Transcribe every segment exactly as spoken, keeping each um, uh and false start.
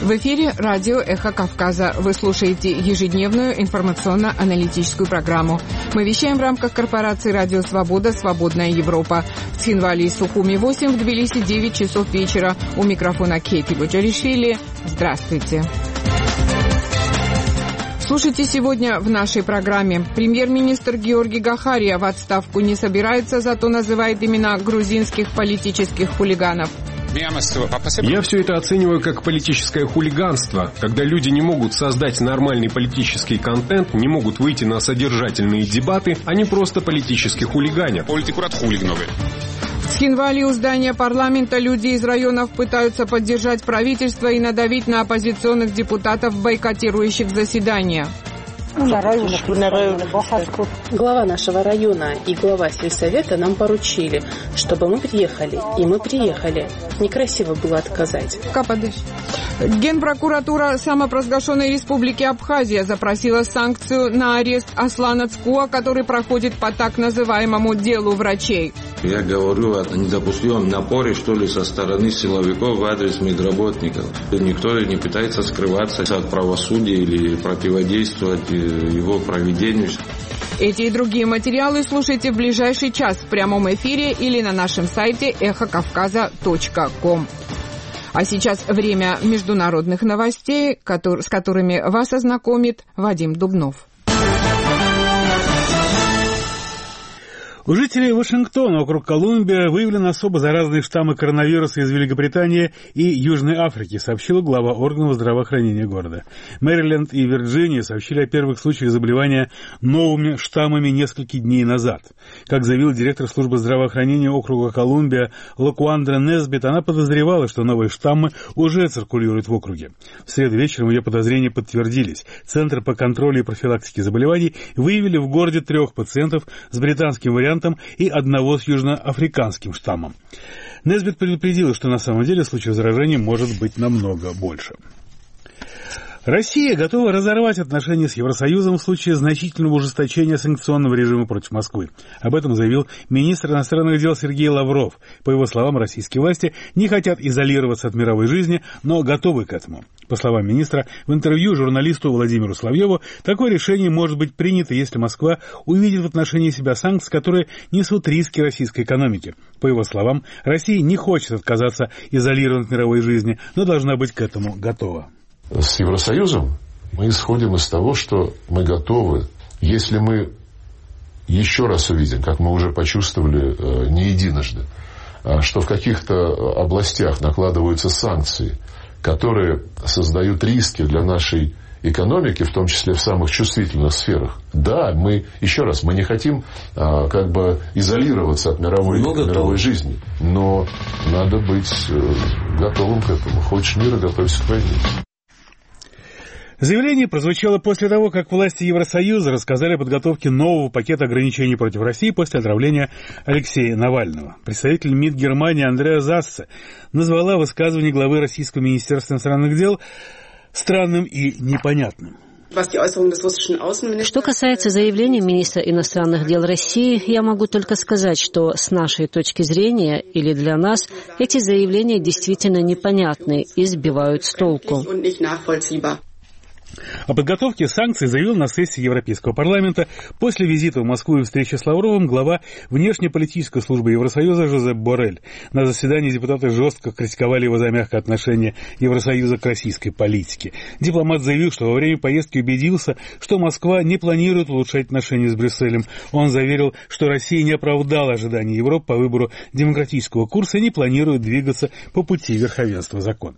В эфире радио «Эхо Кавказа». Вы слушаете ежедневную информационно-аналитическую программу. Мы вещаем в рамках корпорации «Радио Свобода. Свободная Европа». В Цхинвале и Сухуми восемь, в Тбилиси девять часов вечера. У микрофона Кейти Боджаришвили. Здравствуйте. Слушайте сегодня в нашей программе. Премьер-министр Георгий Гахария в отставку не собирается, зато называет имена грузинских политических хулиганов. Я все это оцениваю как политическое хулиганство, когда люди не могут создать нормальный политический контент, не могут выйти на содержательные дебаты, они просто политически хулиганят. В Цхинвале у здания парламента люди из районов пытаются поддержать правительство и надавить на оппозиционных депутатов, бойкотирующих заседания. Глава нашего района и глава сельсовета нам поручили, чтобы мы приехали. И мы приехали. Некрасиво было отказать. Кападыш. Генпрокуратура самопровозглашенной республики Абхазия запросила санкцию на арест Аслана Цкуа, который проходит по так называемому делу врачей. Я говорю о недопустимом напоре, что ли, со стороны силовиков в адрес медработников. Никто не пытается скрываться от правосудия или противодействовать его проведению. Эти и другие материалы слушайте в ближайший час в прямом эфире или на нашем сайте эхо кавказа точка ком. А сейчас время международных новостей, с которыми вас ознакомит Вадим Дубнов. У жителей Вашингтона, округ Колумбия, выявлены особо заразные штаммы коронавируса из Великобритании и Южной Африки, сообщила глава органов здравоохранения города. Мэриленд и Вирджиния сообщили о первых случаях заболевания новыми штаммами несколько дней назад. Как заявил директор службы здравоохранения округа Колумбия Лакуандра Несбит, она подозревала, что новые штаммы уже циркулируют в округе. В среду вечером ее подозрения подтвердились. Центр по контролю и профилактике заболеваний выявили в городе трех пациентов с британским вариантом и одного с южноафриканским штаммом. Несбит предупредила, что на самом деле случаев заражения может быть намного больше. Россия готова разорвать отношения с Евросоюзом в случае значительного ужесточения санкционного режима против Москвы. Об этом заявил министр иностранных дел Сергей Лавров. По его словам, российские власти не хотят изолироваться от мировой жизни, но готовы к этому. По словам министра, в интервью журналисту Владимиру Соловьеву, такое решение может быть принято, если Москва увидит в отношении себя санкции, которые несут риски российской экономики. По его словам, Россия не хочет отказаться изолировать от мировой жизни, но должна быть к этому готова. С Евросоюзом мы исходим из того, что мы готовы, если мы еще раз увидим, как мы уже почувствовали э, не единожды, э, что в каких-то областях накладываются санкции, которые создают риски для нашей экономики, в том числе в самых чувствительных сферах. Да, мы, еще раз, мы не хотим а, как бы изолироваться от мировой, мировой жизни, но надо быть э, готовым к этому. Хочешь мира, готовься к войне. Заявление прозвучало после того, как власти Евросоюза рассказали о подготовке нового пакета ограничений против России после отравления Алексея Навального. Представитель МИД Германии Андреа Зассе назвала высказывание главы Российского министерства иностранных дел странным и непонятным. Что касается заявления министра иностранных дел России, я могу только сказать, что с нашей точки зрения или для нас эти заявления действительно непонятны и сбивают с толку. О подготовке санкций заявил на сессии Европейского парламента после визита в Москву и встречи с Лавровым глава внешнеполитической службы Евросоюза Жозеп Боррель. На заседании депутаты жестко критиковали его за мягкое отношение Евросоюза к российской политике. Дипломат заявил, что во время поездки убедился, что Москва не планирует улучшать отношения с Брюсселем. Он заверил, что Россия не оправдала ожиданий Европы по выбору демократического курса и не планирует двигаться по пути верховенства закона.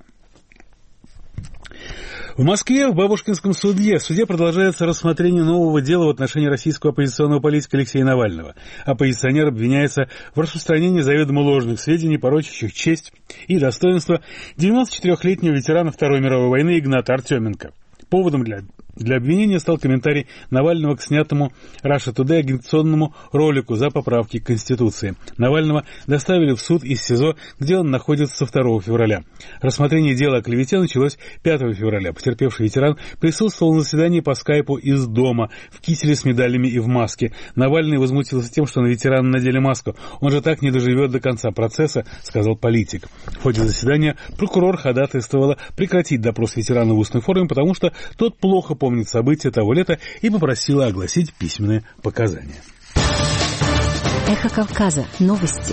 В Москве в Бабушкинском суде в суде продолжается рассмотрение нового дела в отношении российского оппозиционного политика Алексея Навального. Оппозиционер обвиняется в распространении заведомо ложных сведений, порочащих честь и достоинство девяносто четырехлетнего ветерана Второй мировой войны Игната Артеменко. Поводом для для обвинения стал комментарий Навального к снятому Russia Today агитационному ролику за поправки к Конституции. Навального доставили в суд из СИЗО, где он находится со второго февраля. Рассмотрение дела о клевете началось пятого февраля. Потерпевший ветеран присутствовал на заседании по скайпу из дома, в кителе с медалями и в маске. Навальный возмутился тем, что на ветерана надели маску. Он же так не доживет до конца процесса, сказал политик. В ходе заседания прокурор ходатайствовала прекратить допрос ветерана в устной форме, потому что тот плохо помнит события того лета и попросила огласить письменные показания. Эхо Кавказа. Новости.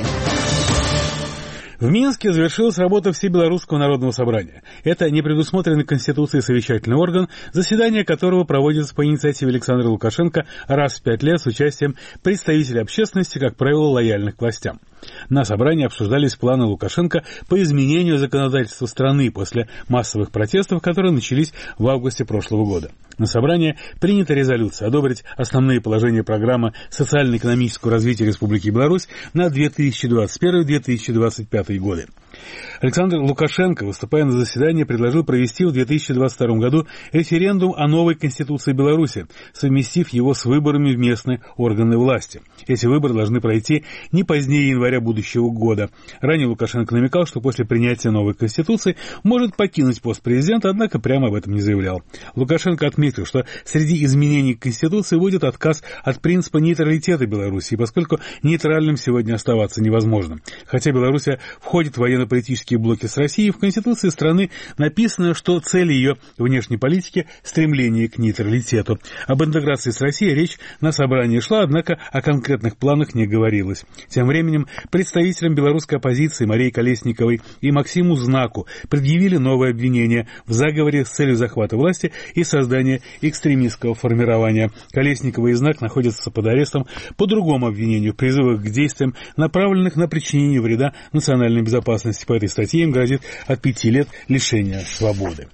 В Минске завершилась работа Всебелорусского народного собрания. Это не предусмотренный Конституцией совещательный орган, заседание которого проводится по инициативе Александра Лукашенко раз в пять лет с участием представителей общественности, как правило, лояльных к властям. На собрании обсуждались планы Лукашенко по изменению законодательства страны после массовых протестов, которые начались в августе прошлого года. На собрании принята резолюция одобрить основные положения программы социально-экономического развития Республики Беларусь на две тысячи двадцать первый — две тысячи двадцать пятый годы. Александр Лукашенко, выступая на заседании, предложил провести в две тысячи двадцать втором году референдум о новой Конституции Беларуси, совместив его с выборами в местные органы власти. Эти выборы должны пройти не позднее января будущего года. Ранее Лукашенко намекал, что после принятия новой Конституции может покинуть пост президента, однако прямо об этом не заявлял. Лукашенко отметил, что среди изменений Конституции будет отказ от принципа нейтралитета Беларуси, поскольку нейтральным сегодня оставаться невозможно. Хотя Беларусь входит в военно-политические блоки с Россией, в Конституции страны написано, что цель ее внешней политики – стремление к нейтралитету. Об интеграции с Россией речь на собрании шла, однако о конкретных планах не говорилось. Тем временем представителям белорусской оппозиции Марии Колесниковой и Максиму Знаку предъявили новое обвинение в заговоре с целью захвата власти и создания экстремистского формирования. Колесникова и Знак находятся под арестом по другому обвинению – призывах к действиям, направленных на причинение вреда национальной безопасности. По этой статье им грозит от пяти лет лишения свободы.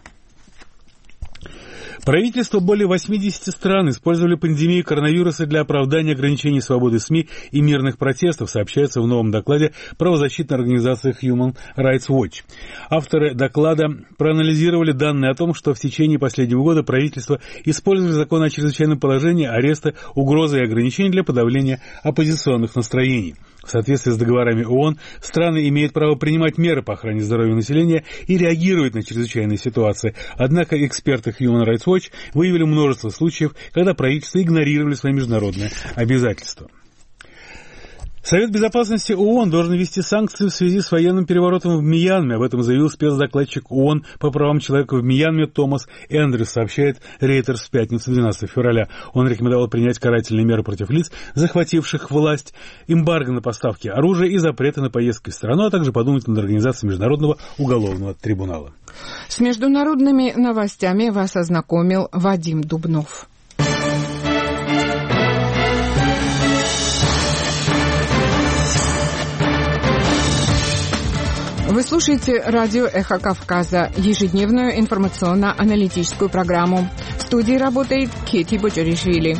Правительства более восьмидесяти стран использовали пандемию коронавируса для оправдания ограничений свободы СМИ и мирных протестов, сообщается в новом докладе правозащитной организации Human Rights Watch. Авторы доклада проанализировали данные о том, что в течение последнего года правительства использовали закон о чрезвычайном положении, аресты, угрозы и ограничения для подавления оппозиционных настроений. В соответствии с договорами ООН, страны имеют право принимать меры по охране здоровья населения и реагировать на чрезвычайные ситуации. Однако эксперты Human Rights Watch выявили множество случаев, когда правительства игнорировали свои международные обязательства. Совет безопасности ООН должен ввести санкции в связи с военным переворотом в Мьянме. Об этом заявил спецдокладчик ООН по правам человека в Мьянме Томас Эндрюс, сообщает Reuters в пятницу двенадцатого февраля. Он рекомендовал принять карательные меры против лиц, захвативших власть, эмбарго на поставки оружия и запреты на поездки в страну, а также подумать над организацией Международного уголовного трибунала. С международными новостями вас ознакомил Вадим Дубнов. Вы слушаете радио «Эхо Кавказа», ежедневную информационно-аналитическую программу. В студии работает Кети Боджоришвили.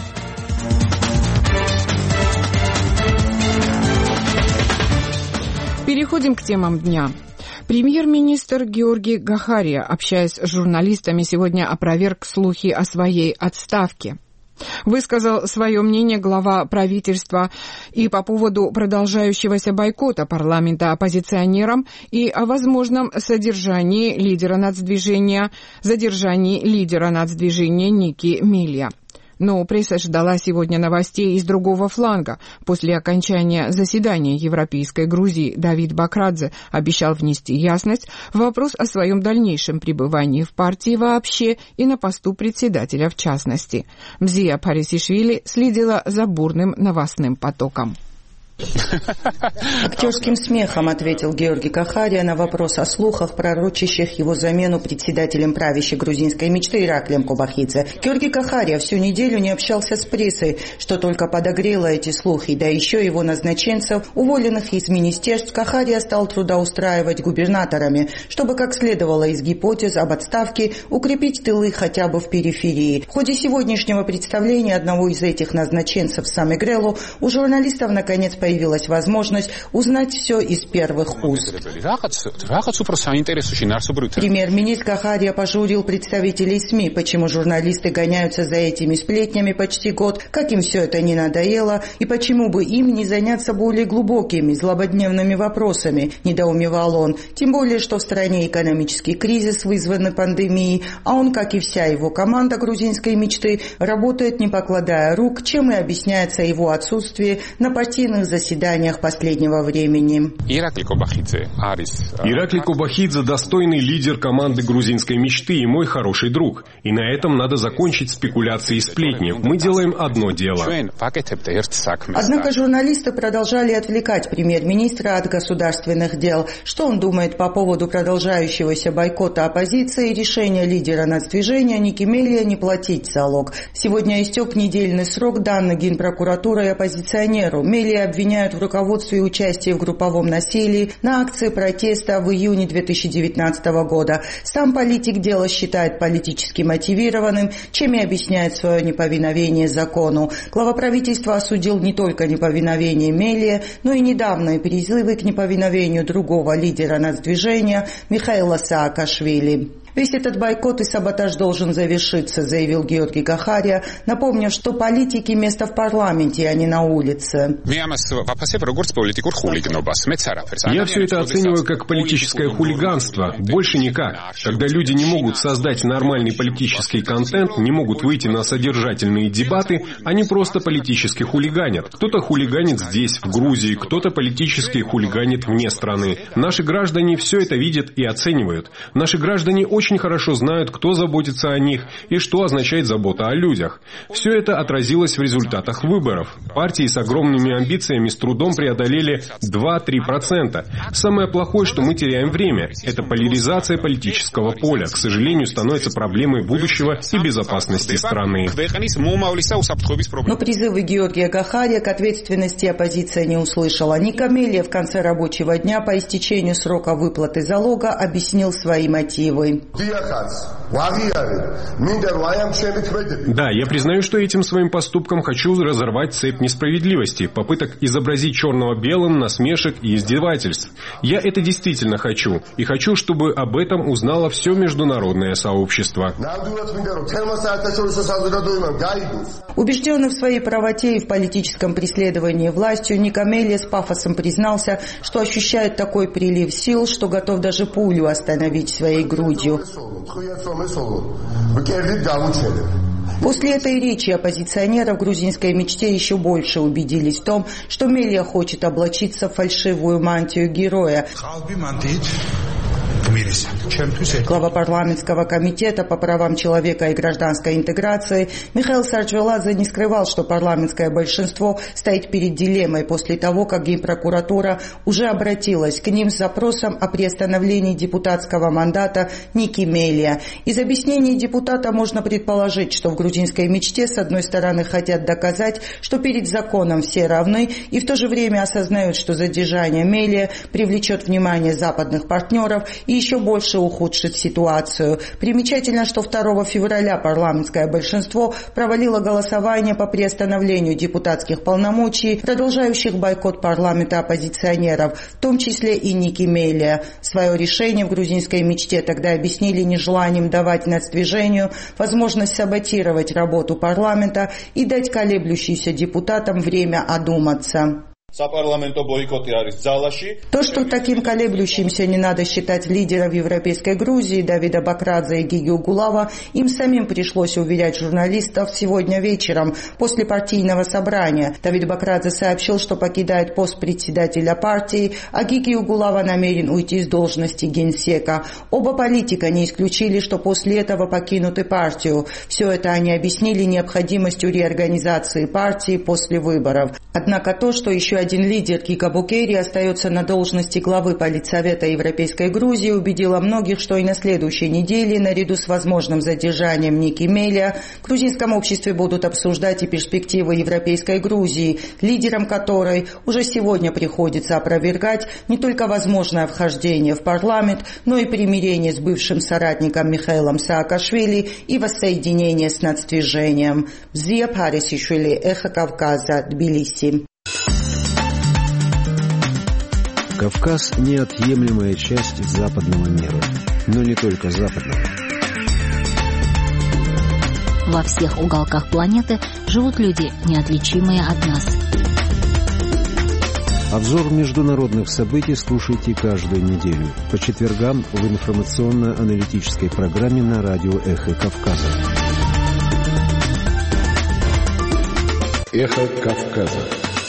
Переходим к темам дня. Премьер-министр Георгий Гахария, общаясь с журналистами, сегодня опроверг слухи о своей отставке. Высказал свое мнение глава правительства и по поводу продолжающегося бойкота парламента оппозиционерам и о возможном содержании лидера нацдвижения, задержании лидера нацдвижения Ники Милья. Но пресса ждала сегодня новостей из другого фланга. После окончания заседания Европейской Грузии Давид Бакрадзе обещал внести ясность в вопрос о своем дальнейшем пребывании в партии вообще и на посту председателя в частности. Мзия Парисишвили следила за бурным новостным потоком. Актерским смехом ответил Георгий Гахария на вопрос о слухах, пророчащих его замену председателем правящей грузинской мечты Ираклием Кобахидзе. Георгий Гахария всю неделю не общался с прессой, что только подогрело эти слухи, да еще его назначенцев, уволенных из министерств, Гахария стал трудоустраивать губернаторами, чтобы как следовало из гипотез об отставке укрепить тылы хотя бы в периферии. В ходе сегодняшнего представления одного из этих назначенцев, Сами Грелу, у журналистов наконец появился появилась возможность узнать все из первых уст. Премьер-министр Кахария пожурил представителей СМИ, почему журналисты гоняются за этими сплетнями почти год, как им все это не надоело, и почему бы им не заняться более глубокими, злободневными вопросами, недоумевал он. Тем более, что в стране экономический кризис, вызванный пандемией, а он, как и вся его команда грузинской мечты, работает не покладая рук, чем и объясняется его отсутствие на партийных заседаниях последнего времени. Ираклий Кобахидзе – достойный лидер команды грузинской мечты и мой хороший друг. И на этом надо закончить спекуляции и сплетни. Мы делаем одно дело. Однако журналисты продолжали отвлекать премьер-министра от государственных дел. Что он думает по поводу продолжающегося бойкота оппозиции и решения лидера нацдвижения Ники Мелия не платить залог? Сегодня истек недельный срок, данный Генпрокуратурой оппозиционеру. Мелия обвиняют в руководстве и участии в групповом насилии на акции протеста в июне две тысячи девятнадцатого года. Сам политик дело считает политически мотивированным, чем и объясняет свое неповиновение закону. Глава правительства осудил не только неповиновение Мелия, но и недавние призывы к неповиновению другого лидера нацдвижения Михаила Саакашвили. Весь этот бойкот и саботаж должен завершиться, заявил Георгий Кахария, напомнив, что политики место в парламенте, а не на улице. Я все это оцениваю как политическое хулиганство, больше никак. Когда люди не могут создать нормальный политический контент, не могут выйти на содержательные дебаты, они просто политически хулиганят. Кто-то хулиганит здесь, в Грузии, кто-то политически хулиганит вне страны. Наши граждане все это видят и оценивают. Наши граждане очень хорошо знают, кто заботится о них и что означает забота о людях. Все это отразилось в результатах выборов. Партии с огромными амбициями с трудом преодолели два-три процента. Самое плохое, что мы теряем время. Это поляризация политического поля, к сожалению, становится проблемой будущего и безопасности страны. Но призывы Георгия Кахария к ответственности оппозиция не услышала. Ника Мелия в конце рабочего дня по истечению срока выплаты залога объяснил свои мотивы. Да, я признаю, что этим своим поступком хочу разорвать цепь несправедливости, попыток изобразить черного белым, насмешек и издевательств. Я это действительно хочу, и хочу, чтобы об этом узнало все международное сообщество. Убежденный в своей правоте и в политическом преследовании властью, Ника Мелия с пафосом признался, что ощущает такой прилив сил, что готов даже пулю остановить своей грудью. После этой речи оппозиционеры в грузинской мечте еще больше убедились в том, что Мелия хочет облачиться в фальшивую мантию героя. Глава парламентского комитета по правам человека и гражданской интеграции Михаил Сарджвеладзе не скрывал, что парламентское большинство стоит перед дилеммой после того, как Генпрокуратура уже обратилась к ним с запросом о приостановлении депутатского мандата Ники Мелия. Из объяснений депутата можно предположить, что в грузинской мечте с одной стороны хотят доказать, что перед законом все равны, и в то же время осознают, что задержание Мелия привлечет внимание западных партнеров и еще больше ухудшит ситуацию. Примечательно, что второго февраля парламентское большинство провалило голосование по приостановлению депутатских полномочий, продолжающих бойкот парламента оппозиционеров, в том числе и Ники Мелия. Свое решение в грузинской мечте тогда объяснили нежеланием давать нацдвижению возможность саботировать работу парламента и дать колеблющимся депутатам время одуматься. То, что таким колеблющимся не надо считать лидеров европейской Грузии Давида Бакрадзе и Гиги Угулава, им самим пришлось уверять журналистов сегодня вечером после партийного собрания. Давид Бакрадзе сообщил, что покидает пост председателя партии, а Гиги Угулава намерен уйти с должности генсека. Оба политика не исключили, что после этого покинут и партию. Все это они объяснили необходимостью реорганизации партии после выборов. Однако то, что еще один лидер Кика Букери остается на должности главы Политсовета Европейской Грузии, убедило многих, что и на следующей неделе, наряду с возможным задержанием Ники Мелия, в грузинском обществе будут обсуждать и перспективы Европейской Грузии, лидером которой уже сегодня приходится опровергать не только возможное вхождение в парламент, но и примирение с бывшим соратником Михаилом Саакашвили и воссоединение с нацдвижением. Зия Парисишвили, Эхо Кавказа, Тбилиси. Кавказ – неотъемлемая часть западного мира, но не только западного. Во всех уголках планеты живут люди, неотличимые от нас. Обзор международных событий слушайте каждую неделю по четвергам в информационно-аналитической программе на радио «Эхо Кавказа». «Эхо Кавказа».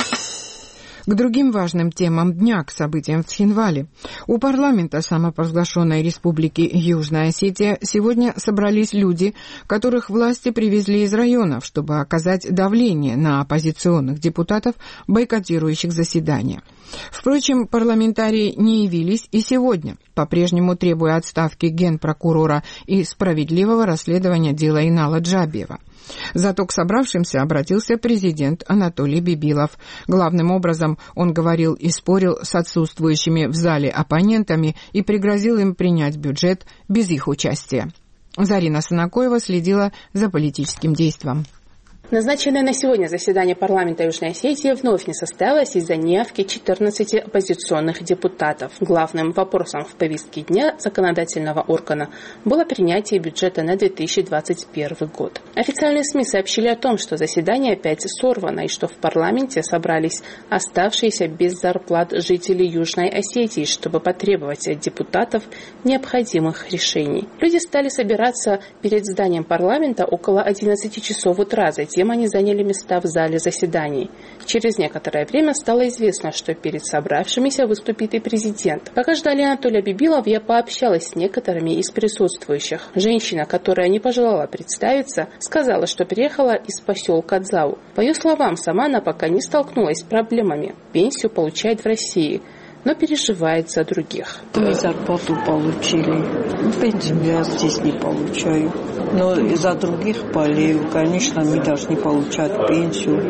К другим важным темам дня, к событиям в Цхинвале. У парламента самопровозглашенной республики Южная Осетия сегодня собрались люди, которых власти привезли из районов, чтобы оказать давление на оппозиционных депутатов, бойкотирующих заседания. Впрочем, парламентарии не явились и сегодня, по-прежнему требуя отставки генпрокурора и справедливого расследования дела Инала Джабиева. Зато к собравшимся обратился президент Анатолий Бибилов. Главным образом он говорил и спорил с отсутствующими в зале оппонентами и пригрозил им принять бюджет без их участия. Зарина Санакоева следила за политическим действием. Назначенное на сегодня заседание парламента Южной Осетии вновь не состоялось из-за неявки четырнадцати оппозиционных депутатов. Главным вопросом в повестке дня законодательного органа было принятие бюджета на две тысячи двадцать первый год. Официальные СМИ сообщили о том, что заседание опять сорвано и что в парламенте собрались оставшиеся без зарплат жители Южной Осетии, чтобы потребовать от депутатов необходимых решений. Люди стали собираться перед зданием парламента около одиннадцати часов утра, затем они заняли места в зале заседаний. Через некоторое время стало известно, что перед собравшимися выступит и президент. Пока ждали Анатолия Бибилова, я пообщалась с некоторыми из присутствующих. Женщина, которая не пожелала представиться, сказала, что приехала из поселка Дзау. По ее словам, сама она пока не столкнулась с проблемами. Пенсию получает в России, но переживает за других. Мы зарплату получили. Пенсию я здесь не получаю. Но за других болею. Конечно, мы должны получать пенсию.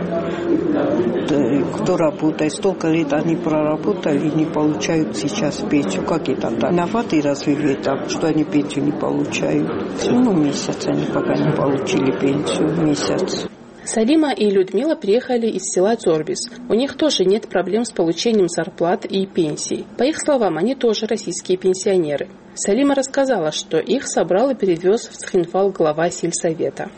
Кто работает, столько лет они проработали и не получают сейчас пенсию. Как это так? Виноваты разве в этом, что они пенсию не получают? Ну, месяц они пока не получили пенсию. Месяц. Салима и Людмила приехали из села Цорбис. У них тоже нет проблем с получением зарплат и пенсий. По их словам, они тоже российские пенсионеры. Салима рассказала, что их собрал и перевез в Цхинвал глава сельсовета.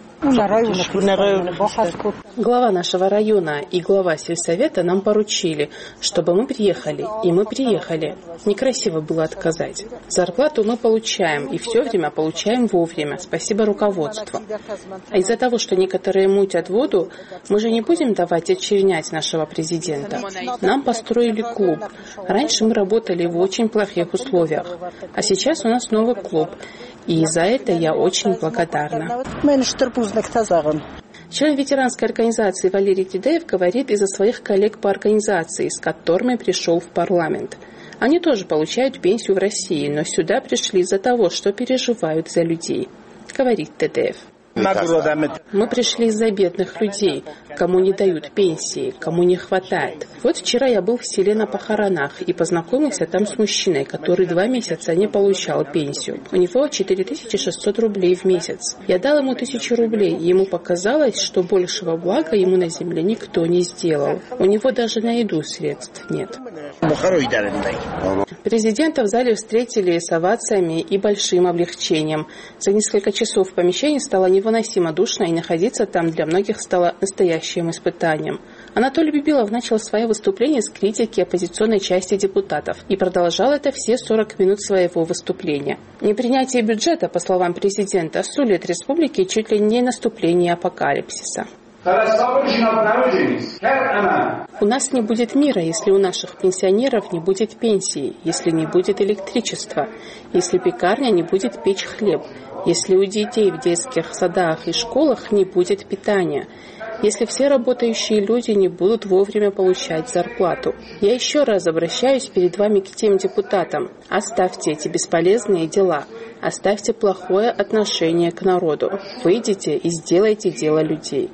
Глава нашего района и глава сельсовета нам поручили, чтобы мы приехали, и мы приехали. Некрасиво было отказать. Зарплату мы получаем, и все время получаем вовремя. Спасибо руководству. А из-за того, что некоторые мутят воду, мы же не будем давать очернять нашего президента. Нам построили клуб. Раньше мы работали в очень плохих условиях, а сейчас у нас новый клуб. И за это я очень благодарна. Член ветеранской организации Валерий Тидеев говорит из-за своих коллег по организации, с которыми пришел в парламент. Они тоже получают пенсию в России, но сюда пришли из-за того, что переживают за людей, говорит Тидеев. Мы пришли из-за бедных людей, кому не дают пенсии, кому не хватает. Вот вчера я был в селе на похоронах и познакомился там с мужчиной, который два месяца не получал пенсию. У него четыре тысячи шестьсот рублей в месяц. Я дал ему тысячу рублей, ему показалось, что большего блага ему на земле никто не сделал. У него даже на еду средств нет. Президента в зале встретили с овациями и большим облегчением. За несколько часов в помещении стало невыносимо душно, и находиться там для многих стало настоящим испытанием. Анатолий Бибилов начал свое выступление с критики оппозиционной части депутатов и продолжал это все сорок минут своего выступления. Непринятие бюджета, по словам президента, сулит республике чуть ли не наступление апокалипсиса. У нас не будет мира, если у наших пенсионеров не будет пенсии, если не будет электричества, если пекарня не будет печь хлеб, если у детей в детских садах и школах не будет питания, если все работающие люди не будут вовремя получать зарплату. Я еще раз обращаюсь перед вами к тем депутатам. Оставьте эти бесполезные дела. Оставьте плохое отношение к народу. Выйдите и сделайте дело людей.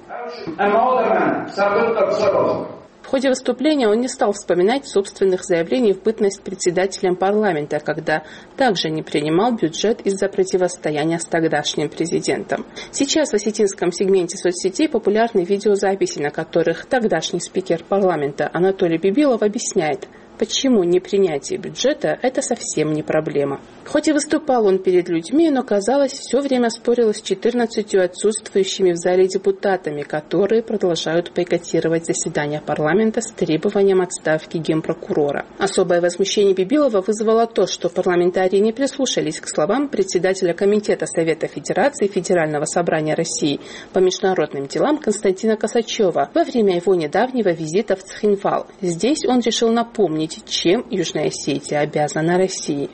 В ходе выступления он не стал вспоминать собственных заявлений в бытность председателем парламента, когда также не принимал бюджет из-за противостояния с тогдашним президентом. Сейчас в осетинском сегменте соцсетей популярны видеозаписи, на которых тогдашний спикер парламента Анатолий Бибилов объясняет: Почему непринятие бюджета – это совсем не проблема? Хоть и выступал он перед людьми, но, казалось, все время спорил с четырнадцатью отсутствующими в зале депутатами, которые продолжают бойкотировать заседания парламента с требованием отставки генпрокурора. Особое возмущение Бибилова вызвало то, что парламентарии не прислушались к словам председателя Комитета Совета Федерации Федерального собрания России по международным делам Константина Косачева во время его недавнего визита в Цхинвал. Здесь он решил напомнить, чем Южная Осетия обязана России.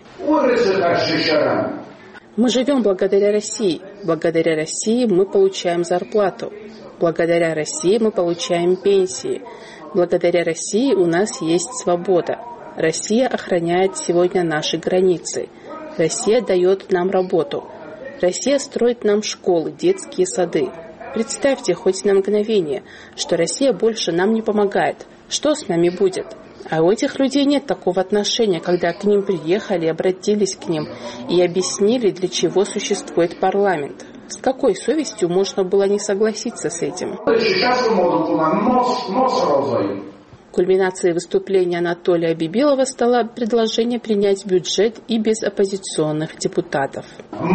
Мы живем благодаря России. Благодаря России мы получаем зарплату. Благодаря России мы получаем пенсии. Благодаря России у нас есть свобода. Россия охраняет сегодня наши границы. Россия дает нам работу. Россия строит нам школы, детские сады. Представьте хоть на мгновение, что Россия больше нам не помогает. Что с нами будет? А у этих людей нет такого отношения, когда к ним приехали, обратились к ним и объяснили, для чего существует парламент. С какой совестью можно было не согласиться с этим? Кульминацией выступления Анатолия Бибилова стало предложение принять бюджет и без оппозиционных депутатов.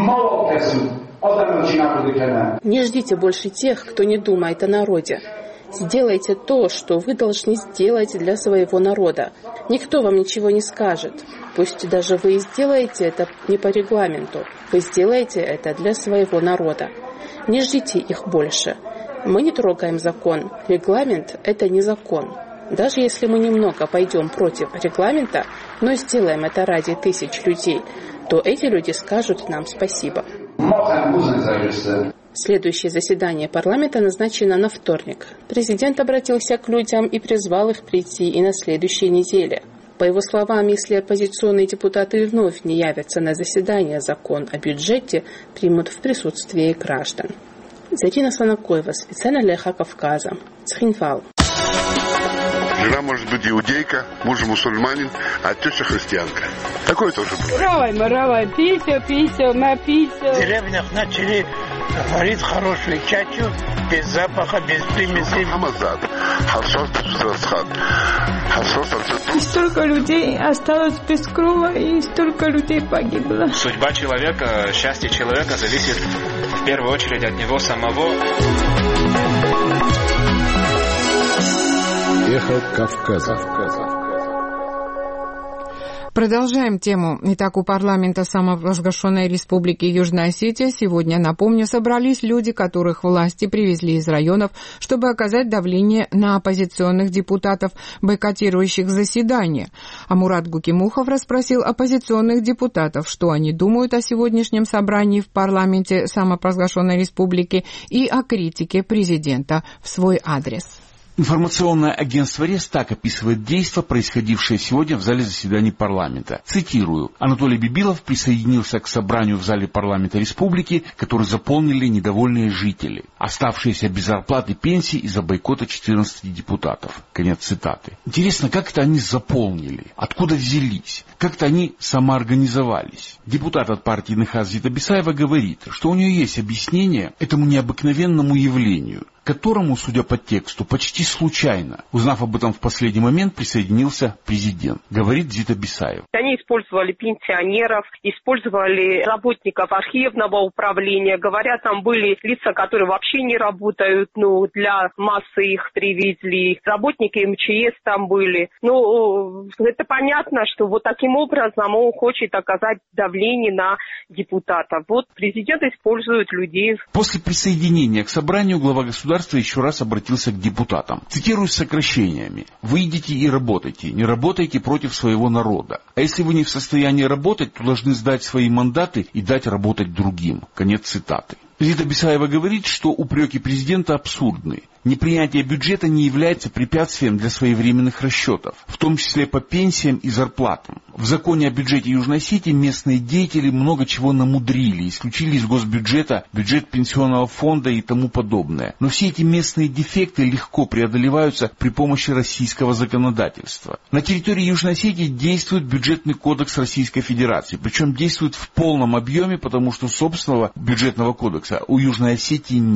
Не ждите больше тех, кто не думает о народе. Сделайте то, что вы должны сделать для своего народа. Никто вам ничего не скажет. Пусть даже вы и сделаете это не по регламенту. Вы сделаете это для своего народа. Не ждите их больше. Мы не трогаем закон. Регламент – это не закон. Даже если мы немного пойдем против регламента, но сделаем это ради тысяч людей, то эти люди скажут нам спасибо. Следующее заседание парламента назначено на вторник. Президент обратился к людям и призвал их прийти и на следующей неделе. По его словам, если оппозиционные депутаты вновь не явятся на заседание, закон о бюджете примут в присутствии граждан. Зарина Санакоева, специально для Эхо Кавказа, Цхинвал. Жена может быть иудейка, муж мусульманин, а теща христианка. Такое тоже бывает. Равай, маравай, пися, пися, напися. В деревнях начали варить хорошую чачу, без запаха, без примесей. Хамазад, харсос, харсос, харсос. И столько людей осталось без крова, и столько людей погибло. Судьба человека, счастье человека зависит в первую очередь от него самого. Эхо Кавказа. Продолжаем тему. Итак, у парламента самопровозглашенной Республики Южная Осетия сегодня, напомню, собрались люди, которых власти привезли из районов, чтобы оказать давление на оппозиционных депутатов, бойкотирующих заседание. А Мурат Гукимухов расспросил оппозиционных депутатов, что они думают о сегодняшнем собрании в парламенте самопровозглашенной республики и о критике президента в свой адрес. Информационное агентство РЕС так описывает действия, происходившие сегодня в зале заседаний парламента. Цитирую. Анатолий Бибилов присоединился к собранию в зале парламента республики, который заполнили недовольные жители, оставшиеся без зарплаты и пенсий из-за бойкота четырнадцати депутатов. Конец цитаты. Интересно, как это они заполнили? Откуда взялись? Как-то они самоорганизовались. Депутат от партии НХ Зита Бисаева говорит, что у нее есть объяснение этому необыкновенному явлению, к которому, судя по тексту, почти случайно, узнав об этом в последний момент, присоединился президент, говорит Зита Бисаева. Они использовали пенсионеров, использовали работников архивного управления. Говорят, там были лица, которые вообще не работают, ну, для массы их привезли. Работники эм че эс там были. Ну, это понятно, что вот таким образом он хочет оказать давление на депутатов. Вот президент использует людей. После присоединения к собранию глава государства еще раз обратился к депутатам. Цитирую с сокращениями. Вы идите и работайте. Не работайте против своего народа. А если вы не в состоянии работать, то должны сдать свои мандаты и дать работать другим. Конец цитаты. Зита Бисаева говорит, что упреки президента абсурдны. Непринятие бюджета не является препятствием для своевременных расчетов, в том числе по пенсиям и зарплатам. В законе о бюджете Южной Осетии местные деятели много чего намудрили, исключили из госбюджета бюджет пенсионного фонда и тому подобное. Но все эти местные дефекты легко преодолеваются при помощи российского законодательства. На территории Южной Осетии действует бюджетный кодекс Российской Федерации, причем действует в полном объеме, потому что собственного бюджетного кодекса у Южной Осетии нет.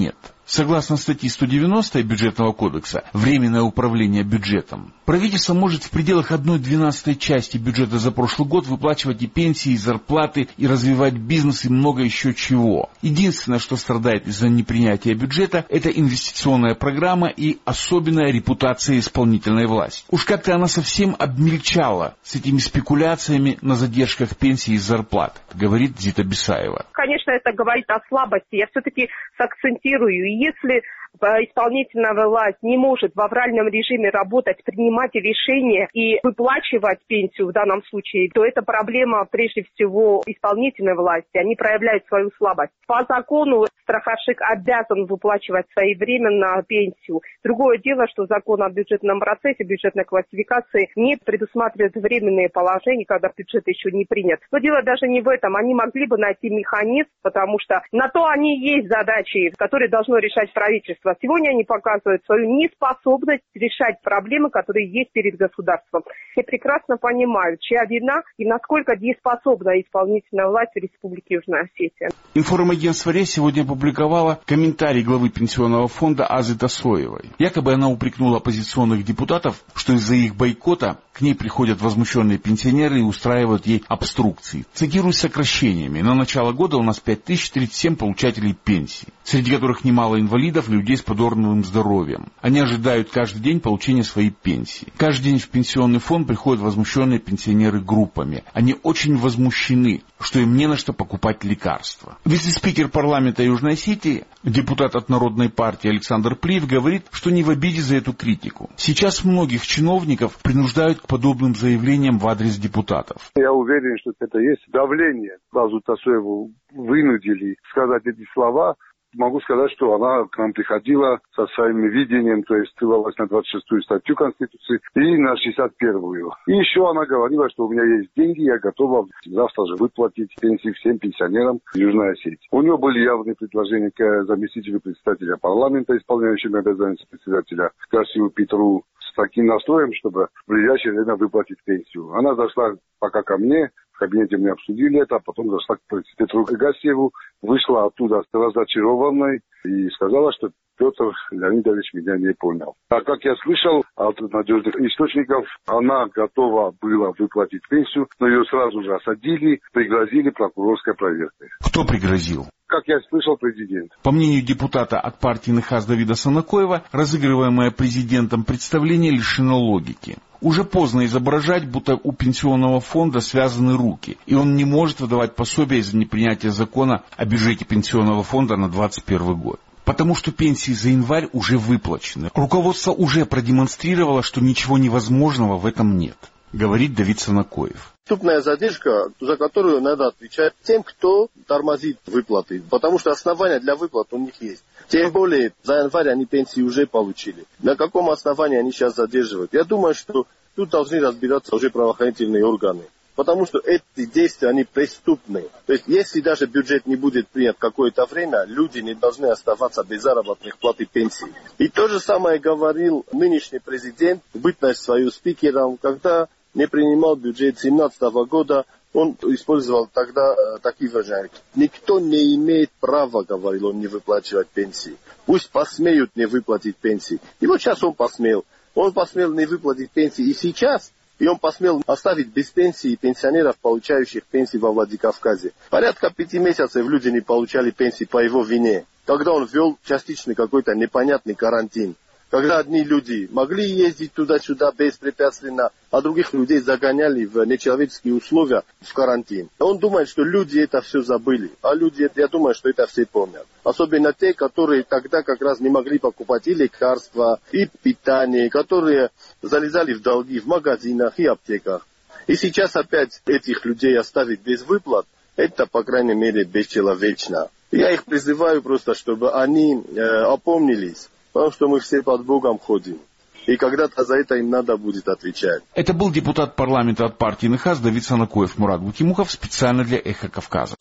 Согласно статье сто девяносто Бюджетного кодекса «Временное управление бюджетом», правительство может в пределах одной двенадцатой части бюджета за прошлый год выплачивать и пенсии, и зарплаты, и развивать бизнес, и много еще чего. Единственное, что страдает из-за непринятия бюджета, это инвестиционная программа и особенная репутация исполнительной власти. Уж как-то она совсем обмельчала с этими спекуляциями на задержках пенсий и зарплат, говорит Зита Бесаева. Конечно, это говорит о слабости. Я все-таки сакцентирую. Если исполнительная власть не может в авральном режиме работать, принимать решения и выплачивать пенсию в данном случае, то это проблема прежде всего исполнительной власти. Они проявляют свою слабость. По закону страховщик обязан выплачивать своевременно пенсию. Другое дело, что закон о бюджетном процессе, бюджетной классификации не предусматривает временные положения, когда бюджет еще не принят. Но дело даже не в этом. Они могли бы найти механизм, потому что на то они и есть задачи, которые должно решать правительство. Сегодня они показывают свою неспособность решать проблемы, которые есть перед государством. Я прекрасно понимаю, чья вина и насколько дееспособна исполнительная власть в Республике Южная Осетия. Информагентство РЕ сегодня опубликовало комментарий главы пенсионного фонда Азы Тасоевой. Якобы она упрекнула оппозиционных депутатов, что из-за их бойкота к ней приходят возмущенные пенсионеры и устраивают ей обструкции. Цитирую сокращениями. На начало года у нас пять тысяч тридцать семь получателей пенсий, среди которых немало инвалидов и людей с подорванным здоровьем. Они ожидают каждый день получения своей пенсии. Каждый день в пенсионный фонд приходят возмущенные пенсионеры группами. Они очень возмущены, что им не на что покупать лекарства. Вице-спикер парламента Южной Осетии, депутат от Народной партии Александр Плиев, говорит, что не в обиде за эту критику. Сейчас многих чиновников принуждают к подобным заявлениям в адрес депутатов. Я уверен, что это есть давление. Азу Тасоеву вынудили сказать эти слова. Могу сказать, что она к нам приходила со своим видением, то есть ссылалась на двадцать шестую статью Конституции и на шестьдесят первую. И еще она говорила, что у меня есть деньги, я готова завтра же выплатить пенсии всем пенсионерам Южной Осетии. У нее были явные предложения к заместителю председателя парламента, исполняющему обязанности председателя Красиву Петру, с таким настроем, чтобы в ближайшее время выплатить пенсию. Она зашла пока ко мне, в кабинете мы обсудили это, а потом зашла к председателю Гасьеву, вышла оттуда разочарованной и сказала, что Петр Леонидович меня не понял. А как я слышал от надежных источников, она готова была выплатить пенсию, но ее сразу же осадили, пригрозили прокурорской проверкой. Кто пригрозил? Как я слышал, президент. По мнению депутата от партии НХАС Давида Санакоева, разыгрываемое президентом представление лишено логики. Уже поздно изображать, будто у пенсионного фонда связаны руки, и он не может выдавать пособия из-за непринятия закона о бюджете пенсионного фонда на двадцать первый год. Потому что пенсии за январь уже выплачены. Руководство уже продемонстрировало, что ничего невозможного в этом нет, говорит Давид Санакоев. Крупная задержка, за которую надо отвечать тем, кто тормозит выплаты, потому что основания для выплат у них есть. Тем более, за январь они пенсии уже получили. На каком основании они сейчас задерживают? Я думаю, что тут должны разбираться уже правоохранительные органы. Потому что эти действия, они преступные. То есть, если даже бюджет не будет принят какое-то время, люди не должны оставаться без заработных плат и пенсий. И то же самое говорил нынешний президент, бытность свою спикером, когда не принимал бюджет две тысячи семнадцатого года, он использовал тогда э, такие выражения. Никто не имеет права, говорил он, не выплачивать пенсии. Пусть посмеют не выплатить пенсии. И вот сейчас он посмел. Он посмел не выплатить пенсии и сейчас, и он посмел оставить без пенсии пенсионеров, получающих пенсии во Владикавказе. Порядка пяти месяцев люди не получали пенсии по его вине. Тогда он ввел частичный какой-то непонятный карантин. Когда одни люди могли ездить туда-сюда беспрепятственно, а других людей загоняли в нечеловеческие условия в карантин. Он думает, что люди это все забыли. А люди, я думаю, что это все помнят. Особенно те, которые тогда как раз не могли покупать и лекарства, и питание, которые залезали в долги в магазинах и аптеках. И сейчас опять этих людей оставить без выплат, это, по крайней мере, бесчеловечно. Я их призываю просто, чтобы они э, опомнились. Потому что мы все под Богом ходим. И когда-то за это им надо будет отвечать. Это был депутат парламента от партии НХАС Давид Санакоев. Мурат Бутимухов специально для «Эхо Кавказа».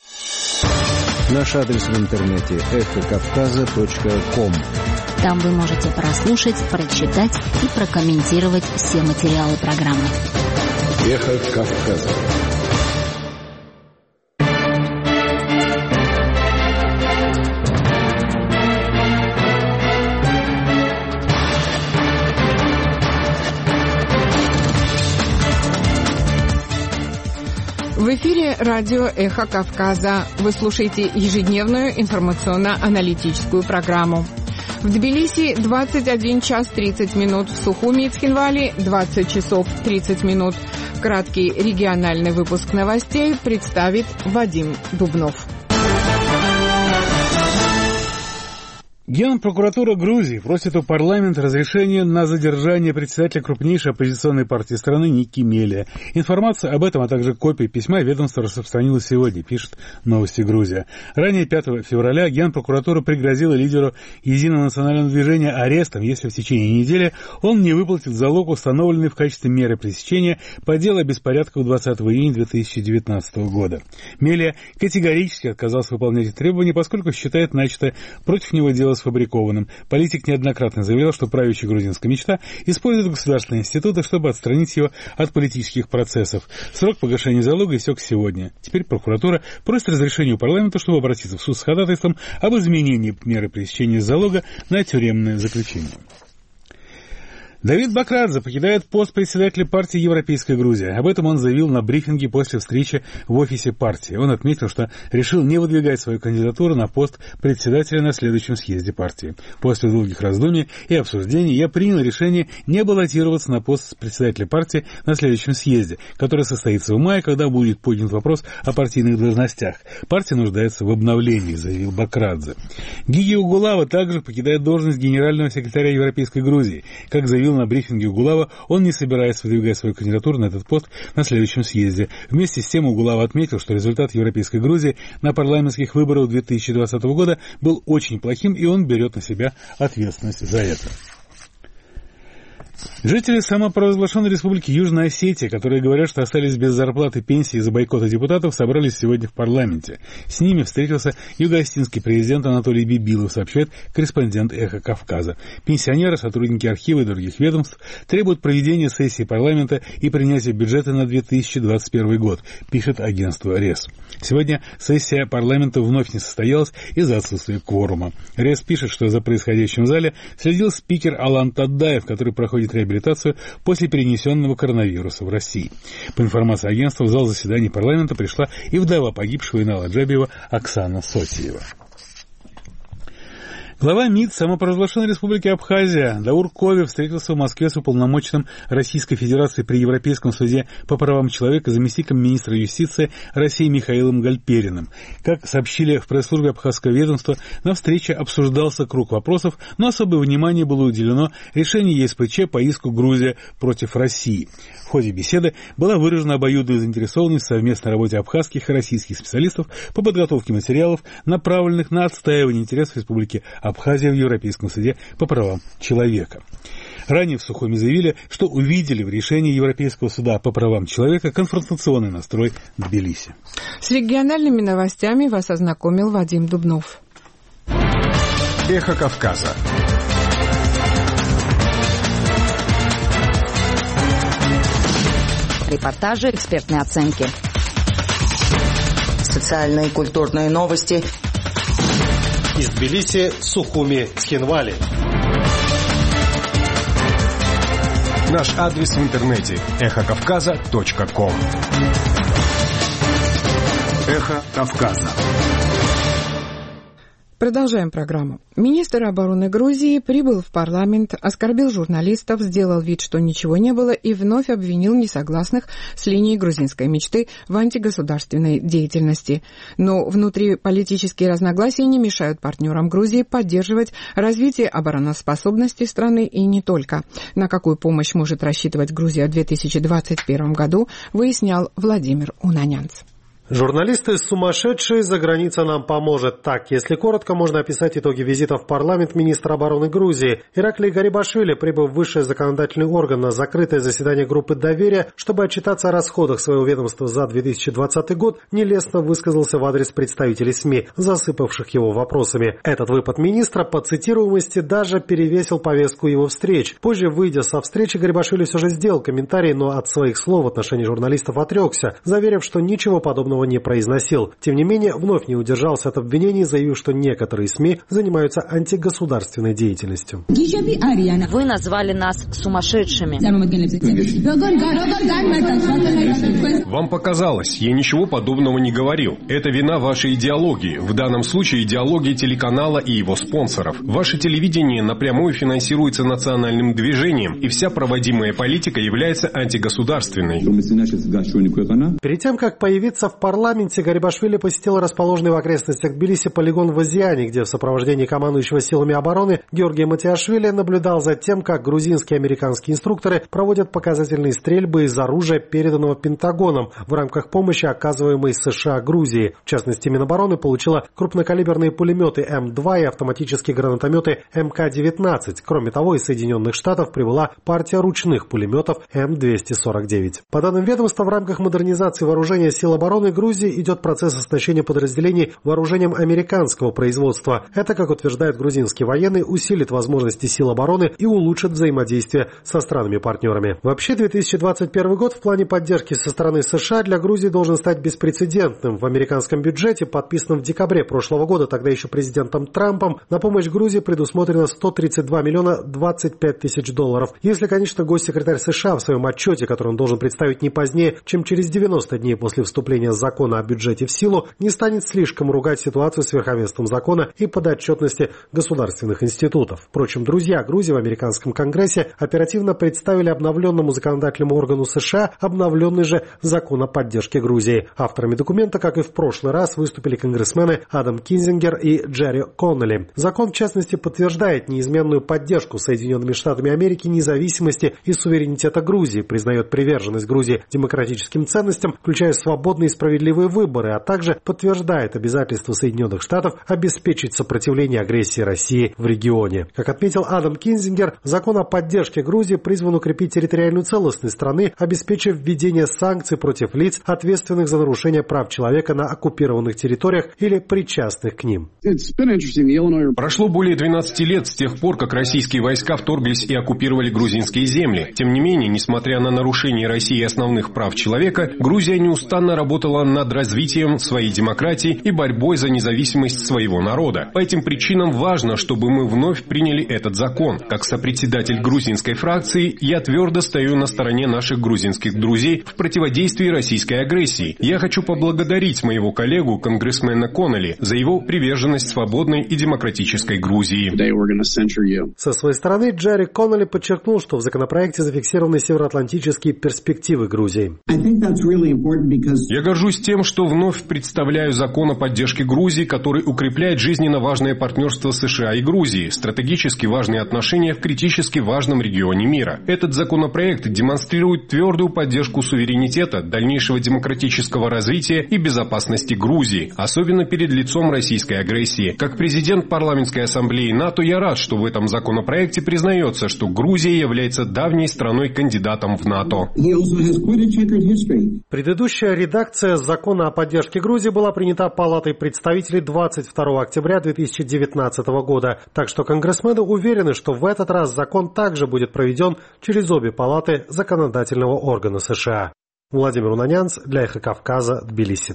Наш адрес в интернете эхо кавказа точка ком. Там вы можете прослушать, прочитать и прокомментировать все материалы программы. «Эхо Кавказа». В эфире радио «Эхо Кавказа». Вы слушаете ежедневную информационно-аналитическую программу. В Тбилиси двадцать один час тридцать минут, в Сухуми и Цхинвали двадцать часов тридцать минут. Краткий региональный выпуск новостей представит Вадим Дубнов. Генпрокуратура Грузии просит у парламента разрешения на задержание председателя крупнейшей оппозиционной партии страны Ники Мелия. Информация об этом, а также копия письма ведомства распространилась сегодня, пишет «Новости Грузия». Ранее пятого февраля Генпрокуратура пригрозила лидеру Единого национального движения арестом, если в течение недели он не выплатит залог, установленный в качестве меры пресечения по делу о беспорядках двадцатого июня две тысячи девятнадцатого года. Мелия категорически отказался выполнять эти требования, поскольку считает начатое против него дело сфабрикованным. Политик неоднократно заявлял, что правящая грузинская мечта использует государственные институты, чтобы отстранить его от политических процессов. Срок погашения залога истек сегодня. Теперь прокуратура просит разрешения у парламента, чтобы обратиться в суд с ходатайством об изменении меры пресечения залога на тюремное заключение. Давид Бакрадзе покидает пост председателя партии «Европейская Грузия». Об этом он заявил на брифинге после встречи в офисе партии. Он отметил, что решил не выдвигать свою кандидатуру на пост председателя на следующем съезде партии. После долгих раздумий и обсуждений я принял решение не баллотироваться на пост председателя партии на следующем съезде, который состоится в мае, когда будет поднят вопрос о партийных должностях. Партия нуждается в обновлении, заявил Бакрадзе. Гиги Угулава также покидает должность генерального секретаря Европейской Грузии. Как заявил на брифинге Угулава, он не собирается выдвигать свою кандидатуру на этот пост на следующем съезде. Вместе с тем Угулава отметил, что результат Европейской Грузии на парламентских выборах две тысячи двадцатого года был очень плохим, и он берет на себя ответственность за это. Жители самопровозглашенной республики Южная Осетия, которые говорят, что остались без зарплаты и пенсии из-за бойкота депутатов, собрались сегодня в парламенте. С ними встретился юго-осетинский президент Анатолий Бибилов, сообщает корреспондент «Эхо Кавказа». Пенсионеры, сотрудники архива и других ведомств требуют проведения сессии парламента и принятия бюджета на две тысячи двадцать первый год, пишет агентство РЕС. Сегодня сессия парламента вновь не состоялась из-за отсутствия кворума. РЕС пишет, что за происходящим в зале следил спикер Алан Таддаев, который проходит реабилитацию после перенесенного коронавируса в России. По информации агентства, в зал заседаний парламента пришла и вдова погибшего Инала Джабиева Оксана Сотиева. Глава МИД самопровозглашенной республики Абхазия Даур Кови встретился в Москве с уполномоченным Российской Федерации при Европейском суде по правам человека заместителем министра юстиции России Михаилом Гальпериным. Как сообщили в пресс-службе абхазского ведомства, на встрече обсуждался круг вопросов, но особое внимание было уделено решению ЕСПЧ по иску Грузия против России. В ходе беседы была выражена обоюдная заинтересованность в совместной работе абхазских и российских специалистов по подготовке материалов, направленных на отстаивание интересов Республики Абхазия в Европейском суде по правам человека. Ранее в Сухуми заявили, что увидели в решении Европейского суда по правам человека конфронтационный настрой Тбилиси. С региональными новостями вас ознакомил Вадим Дубнов. Эхо Кавказа. Репортажи, экспертные оценки. Социальные и культурные новости. Из Тбилиси, Сухуми, Цхинвали. Наш адрес в интернете эхо кавказа точка ком. Эхо Кавказа. Продолжаем программу. Министр обороны Грузии прибыл в парламент, оскорбил журналистов, сделал вид, что ничего не было, и вновь обвинил несогласных с линией грузинской мечты в антигосударственной деятельности. Но внутриполитические разногласия не мешают партнерам Грузии поддерживать развитие обороноспособности страны и не только. На какую помощь может рассчитывать Грузия в две тысячи двадцать первом году, выяснял Владимир Унанянц. Журналисты сумасшедшие, за граница нам поможет. Так, если коротко, можно описать итоги визита в парламент министра обороны Грузии. Ираклий Гарибашвили прибыл в высший законодательный орган на закрытое заседание группы доверия, чтобы отчитаться о расходах своего ведомства за две тысячи двадцатый год, нелестно высказался в адрес представителей СМИ, засыпавших его вопросами. Этот выпад министра по цитируемости даже перевесил повестку его встреч. Позже, выйдя со встречи, Гарибашвили все же сделал комментарий, но от своих слов в отношении журналистов отрекся, заверив, что ничего подобного подобного не произносил. Тем не менее, вновь не удержался от обвинений, заявив, что некоторые СМИ занимаются антигосударственной деятельностью. Вы назвали нас сумасшедшими. Вам показалось, я ничего подобного не говорил. Это вина вашей идеологии, в данном случае идеологии телеканала и его спонсоров. Ваше телевидение напрямую финансируется национальным движением, и вся проводимая политика является антигосударственной. Перед тем, как появиться в парламенте, Гарибашвили посетил расположенный в окрестностях Тбилиси полигон в Азиане, где в сопровождении командующего силами обороны Георгия Матиашвили наблюдал за тем, как грузинские и американские инструкторы проводят показательные стрельбы из оружия, переданного Пентагоном в рамках помощи, оказываемой США Грузии. В частности, Минобороны получила крупнокалиберные пулеметы эм два и автоматические гранатометы эм ка девятнадцать. Кроме того, из Соединенных Штатов прибыла партия ручных пулеметов эм двести сорок девять. По данным ведомства, в рамках модернизации вооружения сил обороны Грузии идет процесс оснащения подразделений вооружением американского производства. Это, как утверждают грузинские военные, усилит возможности сил обороны и улучшит взаимодействие со странами-партнерами. Вообще, две тысячи двадцать первый год в плане поддержки со стороны США для Грузии должен стать беспрецедентным. В американском бюджете, подписанном в декабре прошлого года, тогда еще президентом Трампом, на помощь Грузии предусмотрено сто тридцать два миллиона двадцать пять тысяч долларов. Если, конечно, госсекретарь США в своем отчете, который он должен представить не позднее, чем через девяносто дней после вступления закона о бюджете в силу, не станет слишком ругать ситуацию с верховенством закона и подотчетности государственных институтов. Впрочем, друзья Грузии в американском конгрессе оперативно представили обновленному законодательному органу США обновленный же закон о поддержке Грузии. Авторами документа, как и в прошлый раз, выступили конгрессмены Адам Кинзингер и Джерри Коннелли. Закон, в частности, подтверждает неизменную поддержку Соединенными Штатами Америки независимости и суверенитета Грузии, признает приверженность Грузии демократическим ценностям, включая свободные и справедливые выборы, а также подтверждает обязательство Соединенных Штатов обеспечить сопротивление агрессии России в регионе. Как отметил Адам Кинзингер, закон о поддержке Грузии призван укрепить территориальную целостность страны, обеспечив введение санкций против лиц, ответственных за нарушение прав человека на оккупированных территориях или причастных к ним. Прошло более двенадцати лет с тех пор, как российские войска вторглись и оккупировали грузинские земли. Тем не менее, несмотря на нарушение России основных прав человека, Грузия неустанно работала над развитием своей демократии и борьбой за независимость своего народа. По этим причинам важно, чтобы мы вновь приняли этот закон. Как сопредседатель грузинской фракции, я твердо стою на стороне наших грузинских друзей в противодействии российской агрессии. Я хочу поблагодарить моего коллегу, конгрессмена Коннелли, за его приверженность свободной и демократической Грузии. Со своей стороны, Джерри Коннелли подчеркнул, что в законопроекте зафиксированы североатлантические перспективы Грузии. Я горжусь тем, что вновь представляю закон о поддержке Грузии, который укрепляет жизненно важное партнерство США и Грузии, стратегически важные отношения в критически важном регионе мира. Этот законопроект демонстрирует твердую поддержку суверенитета, дальнейшего демократического развития и безопасности Грузии, особенно перед лицом российской агрессии. Как президент парламентской ассамблеи НАТО я рад, что в этом законопроекте признается, что Грузия является давней страной-кандидатом в НАТО. Предыдущая редакция закона о поддержке Грузии была принята Палатой представителей двадцать второго октября две тысячи девятнадцатого года, так что конгрессмены уверены, что в этот раз закон также будет проведен через обе палаты законодательного органа США. Владимир Унанянц для Эхо Кавказа, Тбилиси.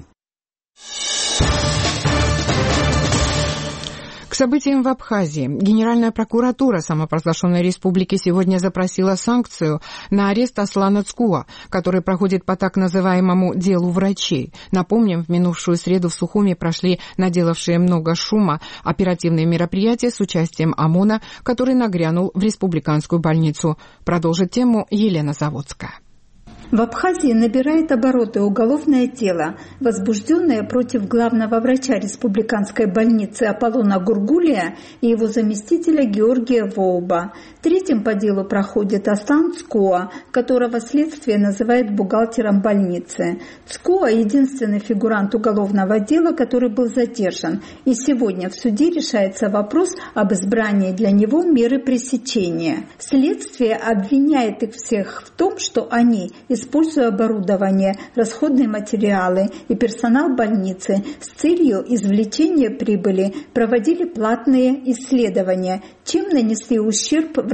К событиям в Абхазии. Генеральная прокуратура самопровозглашенной республики сегодня запросила санкцию на арест Аслана Цкуа, который проходит по так называемому делу врачей. Напомним, в минувшую среду в Сухуми прошли наделавшие много шума оперативные мероприятия с участием ОМОНа, который нагрянул в республиканскую больницу. Продолжит тему Елена Заводская. В Абхазии набирает обороты уголовное дело, возбужденное против главного врача республиканской больницы Аполлона Гургулия и его заместителя Георгия Воуба. Третьим по делу проходит Аслан Цкуа, которого следствие называет бухгалтером больницы. Цкуа – единственный фигурант уголовного дела, который был задержан. И сегодня в суде решается вопрос об избрании для него меры пресечения. Следствие обвиняет их всех в том, что они, используя оборудование, расходные материалы и персонал больницы с целью извлечения прибыли, проводили платные исследования, чем нанесли ущерб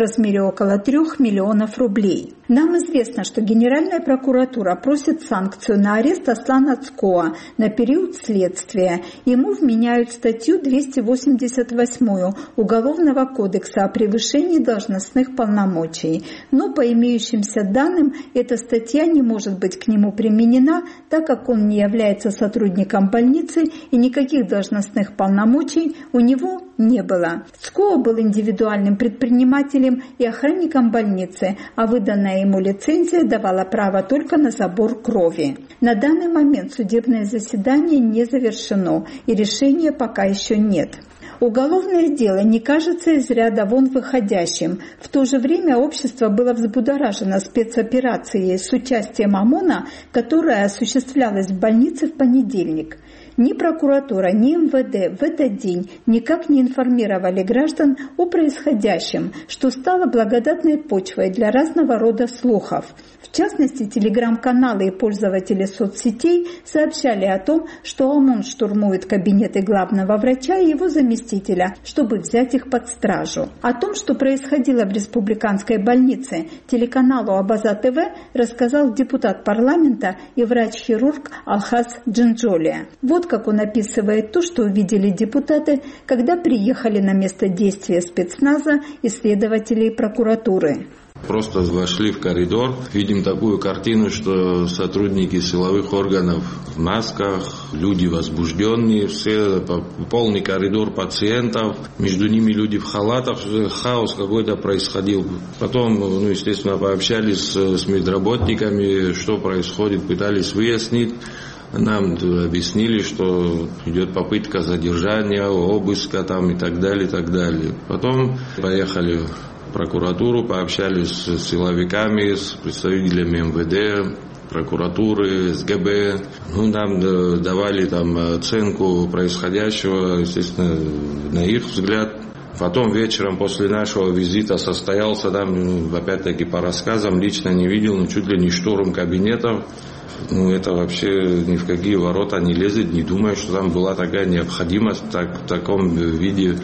размере около трех миллионов рублей. Нам известно, что Генеральная прокуратура просит санкцию на арест Аслана Цкоа на период следствия. Ему вменяют статью двести восемьдесят восемь Уголовного кодекса о превышении должностных полномочий. Но по имеющимся данным эта статья не может быть к нему применена, так как он не является сотрудником больницы и никаких должностных полномочий у него не было. Цкоа был индивидуальным предпринимателем и охранником больницы, а выданная ему лицензия давала право только на забор крови. На данный момент судебное заседание не завершено и решения пока еще нет. Уголовное дело не кажется из ряда вон выходящим. В то же время общество было взбудоражено спецоперацией с участием ОМОНа, которая осуществлялась в больнице в понедельник. Ни прокуратура, ни эм вэ дэ в этот день никак не информировали граждан о происходящем, что стало благодатной почвой для разного рода слухов. В частности, телеграм-каналы и пользователи соцсетей сообщали о том, что ОМОН штурмует кабинеты главного врача и его заместителя, чтобы взять их под стражу. О том, что происходило в республиканской больнице, телеканалу Абаза ТВ рассказал депутат парламента и врач-хирург Алхаз Джинджолия. Вот как он описывает то, что увидели депутаты, когда приехали на место действия спецназа и следователей прокуратуры. Просто вошли в коридор, видим такую картину, что сотрудники силовых органов в масках, люди возбужденные, все, полный коридор пациентов, между ними люди в халатах, хаос какой-то происходил. Потом, ну, естественно, пообщались с медработниками, что происходит, пытались выяснить. Нам объяснили, что идет попытка задержания, обыска там и так далее, и так далее. Потом поехали в прокуратуру, пообщались с силовиками, с представителями эм вэ дэ, прокуратуры, эс гэ бэ. Ну, нам давали там оценку происходящего, естественно, на их взгляд. Потом вечером после нашего визита состоялся там, опять-таки по рассказам, лично не видел, но чуть ли не штурм кабинетов. Ну, это вообще ни в какие ворота не лезет, не думаю, что там была такая необходимость так, в таком виде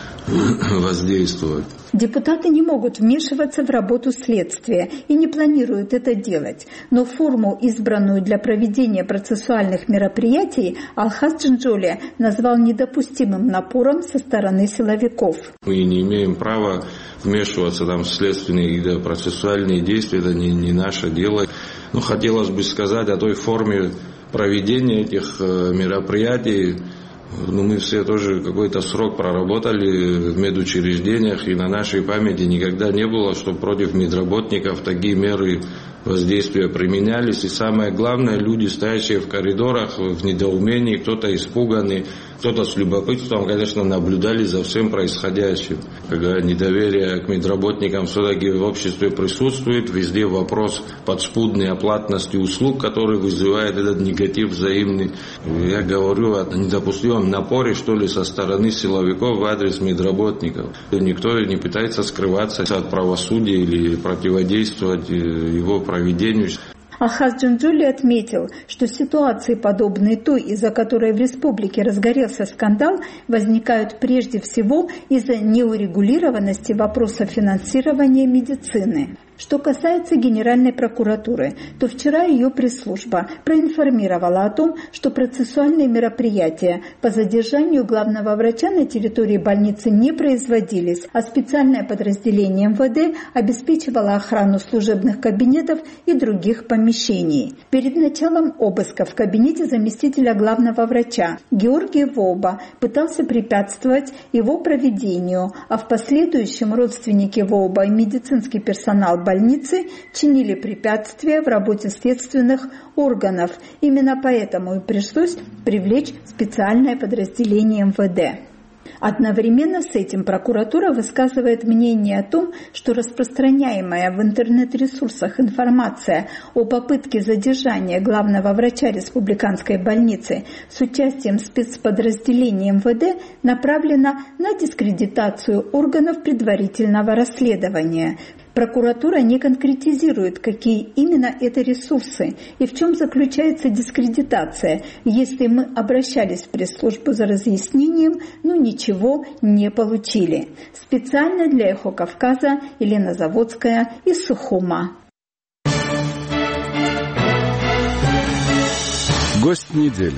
воздействовать. Депутаты не могут вмешиваться в работу следствия и не планируют это делать. Но форму, избранную для проведения процессуальных мероприятий, Алхаз Джинджолия назвал недопустимым напором со стороны силовиков. Мы не имеем права вмешиваться там в следственные или процессуальные действия, это не, не наше дело. Но хотелось бы сказать о той форме проведения этих мероприятий. Ну, мы все тоже какой-то срок проработали в медучреждениях, и на нашей памяти никогда не было, что против медработников такие меры воздействия применялись. И самое главное, люди, стоящие в коридорах, в недоумении, кто-то испуганный, кто-то с любопытством, конечно, наблюдали за всем происходящим. Когда недоверие к медработникам все-таки в обществе присутствует, везде вопрос подспудной оплатности услуг, который вызывает этот негатив взаимный. Я говорю о недопустимом напоре, что ли, со стороны силовиков в адрес медработников. Никто не пытается скрываться от правосудия или противодействовать его проведению. Алхаз Джинджолия отметил, что ситуации, подобные той, из-за которой в республике разгорелся скандал, возникают прежде всего из-за неурегулированности вопроса финансирования медицины. Что касается Генеральной прокуратуры, то вчера ее пресс-служба проинформировала о том, что процессуальные мероприятия по задержанию главного врача на территории больницы не производились, а специальное подразделение эм вэ дэ обеспечивало охрану служебных кабинетов и других помещений. Перед началом обыска в кабинете заместителя главного врача Георгий Воуба пытался препятствовать его проведению, а в последующем родственники Воуба и медицинский персонал больницы чинили препятствия в работе следственных органов. Именно поэтому и пришлось привлечь специальное подразделение эм вэ дэ. Одновременно с этим прокуратура высказывает мнение о том, что распространяемая в интернет-ресурсах информация о попытке задержания главного врача республиканской больницы с участием спецподразделений эм вэ дэ направлена на дискредитацию органов предварительного расследования. Прокуратура не конкретизирует, какие именно это ресурсы и в чем заключается дискредитация. Если мы обращались в пресс-службу за разъяснением, но ничего не получили. Специально для «Эхо Кавказа» Елена Заводская из Сухума. Гость недели.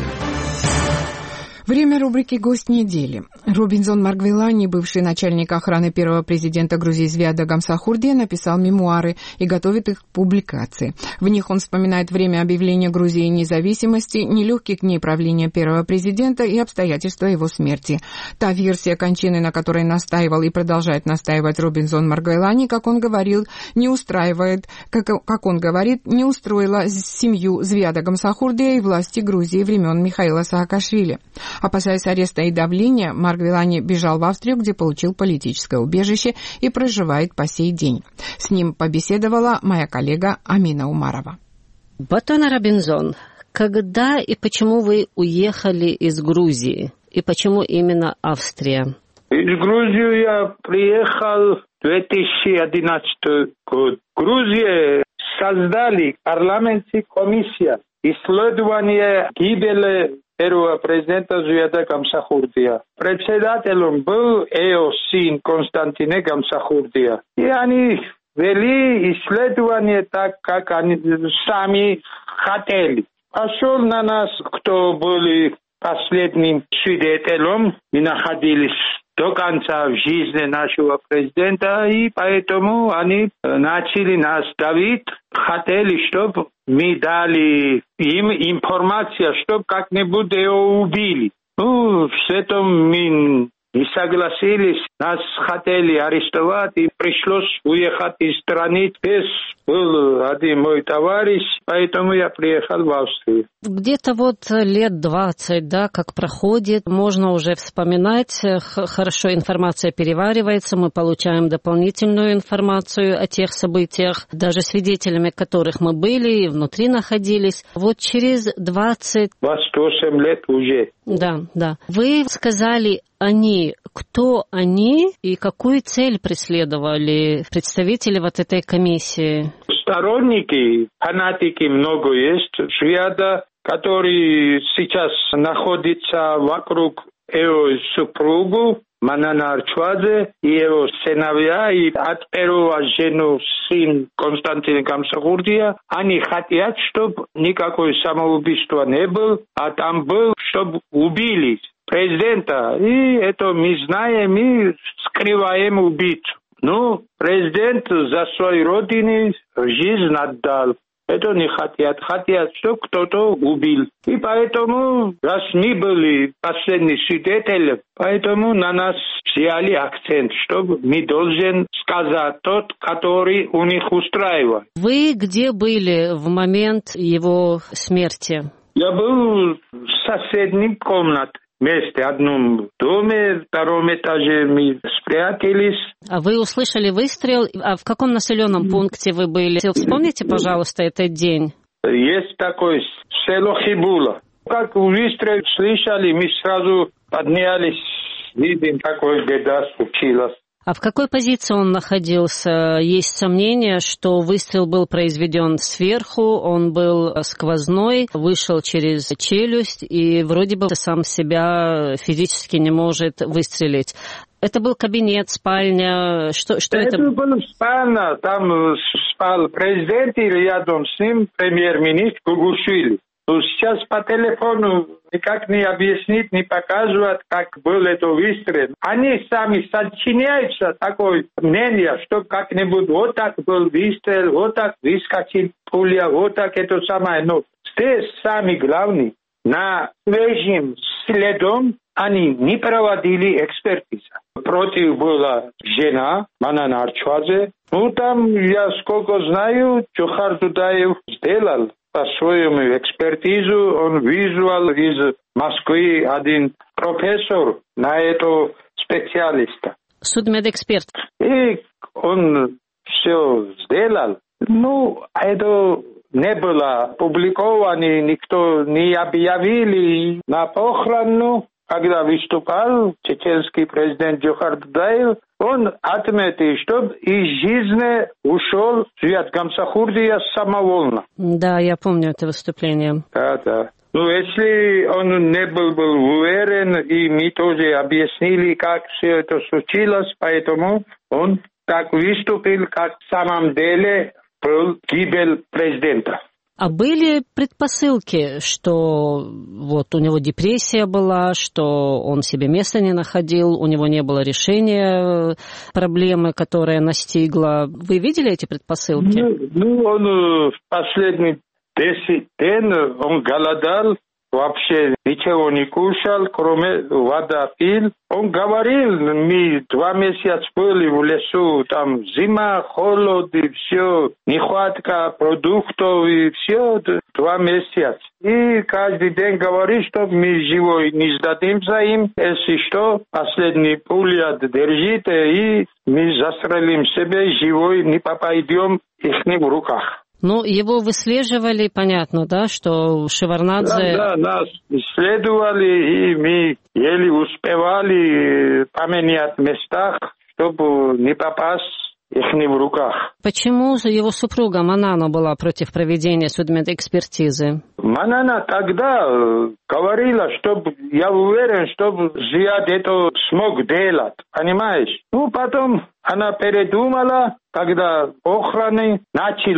Время рубрики «Гость недели». Робинзон Маргвелани, бывший начальник охраны первого президента Грузии Звиада Гамсахурдия, написал мемуары и готовит их к публикации. В них он вспоминает время объявления Грузии независимости, нелегких дней правления первого президента и обстоятельства его смерти. Та версия кончины, на которой настаивал и продолжает настаивать Робинзон Маргвелани, как он говорил, не устраивает, как, как он говорит, не устроила семью Звиада Гамсахурдия и власти Грузии времен Михаила Саакашвили. Опасаясь ареста и давления, Маргвелани бежал в Австрию, где получил политическое убежище и проживает по сей день. С ним побеседовала моя коллега Амина Умарова. Батона Робинзон, когда и почему вы уехали из Грузии? И почему именно Австрия? Из Грузии я приехал в две тысячи одиннадцатый год. В Грузии создали парламентскую комиссию исследования гибели первого президента Звиада Гамсахурдия. Председателем был ее сын Константин Гамсахурдия. И они вели исследование так, как они сами хотели. Пошел на нас, кто были последним свидетелем. Мы находились до конца в жизни нашего президента, и поэтому они начали нас давить. Хотели, чтобы мы дали им информацию, чтобы как-нибудь его убили. Ну, с этим мы не согласились. Нас хотели арестовать, и пришлось уехать из страны. Здесь был один мой товарищ, поэтому я приехал в Австрию. Где-то вот лет двадцать, да, как проходит, можно уже вспоминать, хорошо информация переваривается, мы получаем дополнительную информацию о тех событиях, даже свидетелями которых мы были и внутри находились. Вот через двадцать... двадцать восемь лет уже. Да, да. Вы сказали «они». Кто они и какую цель преследовали представители вот этой комиссии? Сторонники, фанатики много есть. Звиада, который сейчас находится вокруг его супругу, Манана Арчвадзе, и его сыновья, и от первого жену сын Константин Гамсахурдия, они хотят, чтобы никакое самоубийство не было, а там был, чтобы убили президента. И это мы знаем, и скрываем убийцу. Ну, президент за свою родину жизнь отдал. Это не хотят. Хотят, чтобы кто-то убил. И поэтому, раз мы были последние свидетели, поэтому на нас взяли акцент, чтобы мы должны сказать тот, который у них устраивает. Вы где были в момент его смерти? Я был в соседней комнате. Вместе в одном доме, в втором этаже мы спрятались. А вы услышали выстрел? А в каком населенном пункте вы были? Вспомните, пожалуйста, этот день. Есть такое село Хибула. Как выстрел слышали, мы сразу поднялись, видим, какая беда случилась. А в какой позиции он находился? Есть сомнение, что выстрел был произведен сверху, он был сквозной, вышел через челюсть и вроде бы сам себя физически не может выстрелить. Это был кабинет, спальня, что, что это? Это была спальня, там спал президент и рядом с ним премьер-министр Гугушвили. Сейчас по телефону никак не объяснить, не показывать, как был это выстрел. Они сами сочиняются такое мнение, что как-нибудь вот так был выстрел, вот так выскочил пуля, вот так это самое. Но здесь самый главный, на свежим следом они не проводили экспертизу. Против была жена, Манана Арчвадзе. Ну там, я сколько знаю, Чохар Дудаев сделал по своему экспертизу, он вызвал из Москвы один профессор на это специалиста. Судмедэксперт. И он все сделал. Ну, это не было опубликовано, никто не объявили на похорону. когда выступал чеченский президент Джохар Дудаев, он отметил, что из жизни ушел Зият Гамсахурдия самовольно. Да, я помню это выступление. Да, да. Ну, если он не был, был уверен, и мы тоже объяснили, как все это случилось, поэтому он так выступил, как в самом деле был гибель президента. А были предпосылки, что вот у него депрессия была, что он себе места не находил, у него не было решения проблемы, которая настигла. Вы видели эти предпосылки? Ну, ну он в последний десять дней он голодал, вообще ничего не кушал, кроме воды пил. Он говорил, мы два месяца были в лесу, там зима, холод и все, нехватка продуктов и все, два месяца. И каждый день говорит, что мы живой не сдадимся им, если что, последний пуля держит, и мы застрелим себя, живой не попадем их в руках. Ну, его выслеживали, понятно, да, что Шеварднадзе... Да, да, нас исследовали, и мы еле успевали поменять местах, чтобы не попасть их в руках. Почему его супруга Манана была против проведения судмедэкспертизы? Манана тогда говорила, что я уверен, что Зият это смог делать, понимаешь? Ну, потом она передумала, когда охраны начали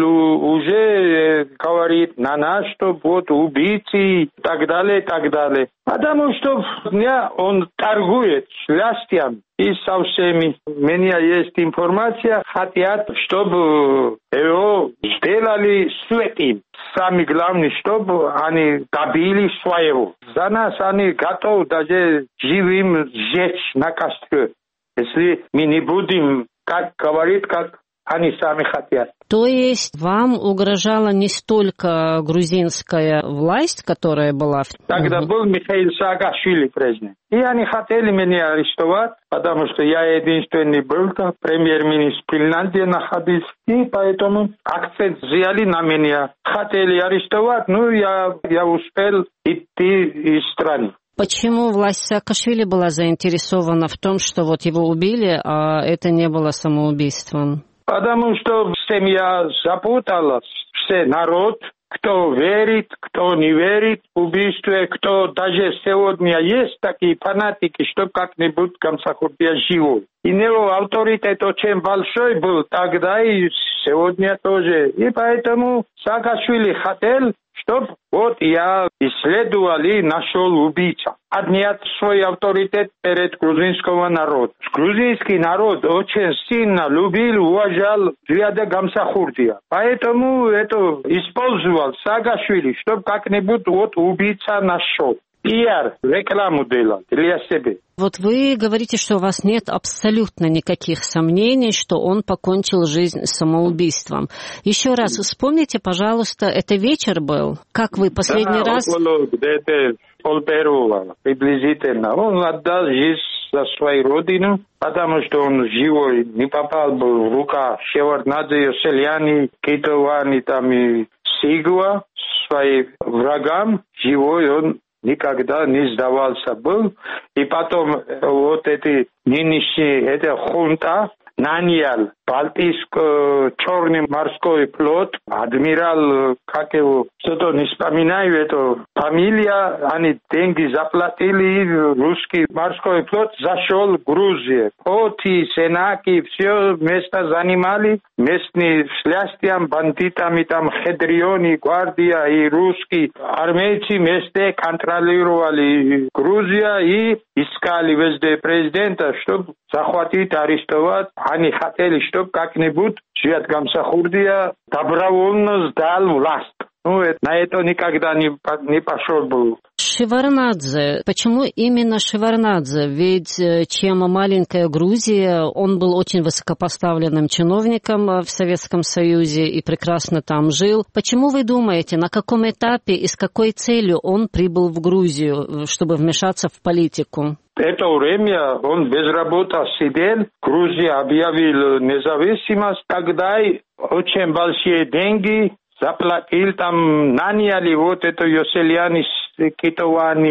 уже говорить на нас, что вот убийцы и так далее, и так далее. Потому что меня он торгует счастьем и со всеми. У меня есть информация, хотят, чтобы его сделали святым. Самое главное, чтобы они добили своего. За нас они готовы даже живым сжечь на костре, если мы не будем, как говорит, как они сами хотят. То есть вам угрожала не столько грузинская власть, которая была... Тогда был Михаил Саакашвили президент. И они хотели меня арестовать, потому что я единственный был, премьер-министр Финляндии находился. И поэтому акцент взяли на меня. Хотели арестовать, ну я, я успел идти из страны. Почему власть Саакашвили была заинтересована в том, что вот его убили, а это не было самоубийством? Потому что семья запуталась, все народ, кто верит, кто не верит в убийство, кто даже сегодня есть такие фанатики, что как-нибудь Гамсахурдия живой. И его авторитет очень большой был тогда и сегодня тоже. И поэтому Саакашвили хотел, чтобы вот я исследовал и нашел убийца. Отнять свой авторитет перед грузинским народом. Грузинский народ очень сильно любил, уважал Зияда Гамсахурдия. Поэтому это использовал Саакашвили, чтобы как-нибудь вот убийца нашел. Пиар, рекламу делал для себя. Вот вы говорите, что у вас нет абсолютно никаких сомнений, что он покончил жизнь самоубийством. Еще раз вспомните, пожалуйста, это вечер был? Как вы последний да, раз... около где-то полпервого приблизительно. Он отдал жизнь за свою родину, потому что он живой не попал бы в рука Шеварднадзе, Йоселяни, Китовани там и Сигуа, своим врагам. Живой он никогда не сдавался был. И потом вот эти нынешние, эта хунта нанял Балтийский черный морской флот, адмирал, как его, что-то не вспоминаю, это фамилия, они деньги заплатили, русский морской флот зашел в Грузию. Поти, сенаки, все место занимали, местные следствием, бандитами, там Хедриони, гвардия и русские армейцы вместе контролировали Грузию и искали везде президента, чтобы захватить, арестовать. Они хотели, чтобы как-нибудь Зият Гамсахурдия добровольно сдал власть. Ну, на это никогда не, не пошел был. Шеварднадзе. Почему именно Шеварднадзе? Ведь чем маленькая Грузия, он был очень высокопоставленным чиновником в Советском Союзе и прекрасно там жил. Почему вы думаете, на каком этапе и с какой целью он прибыл в Грузию, чтобы вмешаться в политику? В это время он без работы сидел, Грузия объявила независимость, тогда очень большие деньги заплатил, там наняли вот это Йоселяни, Китовани,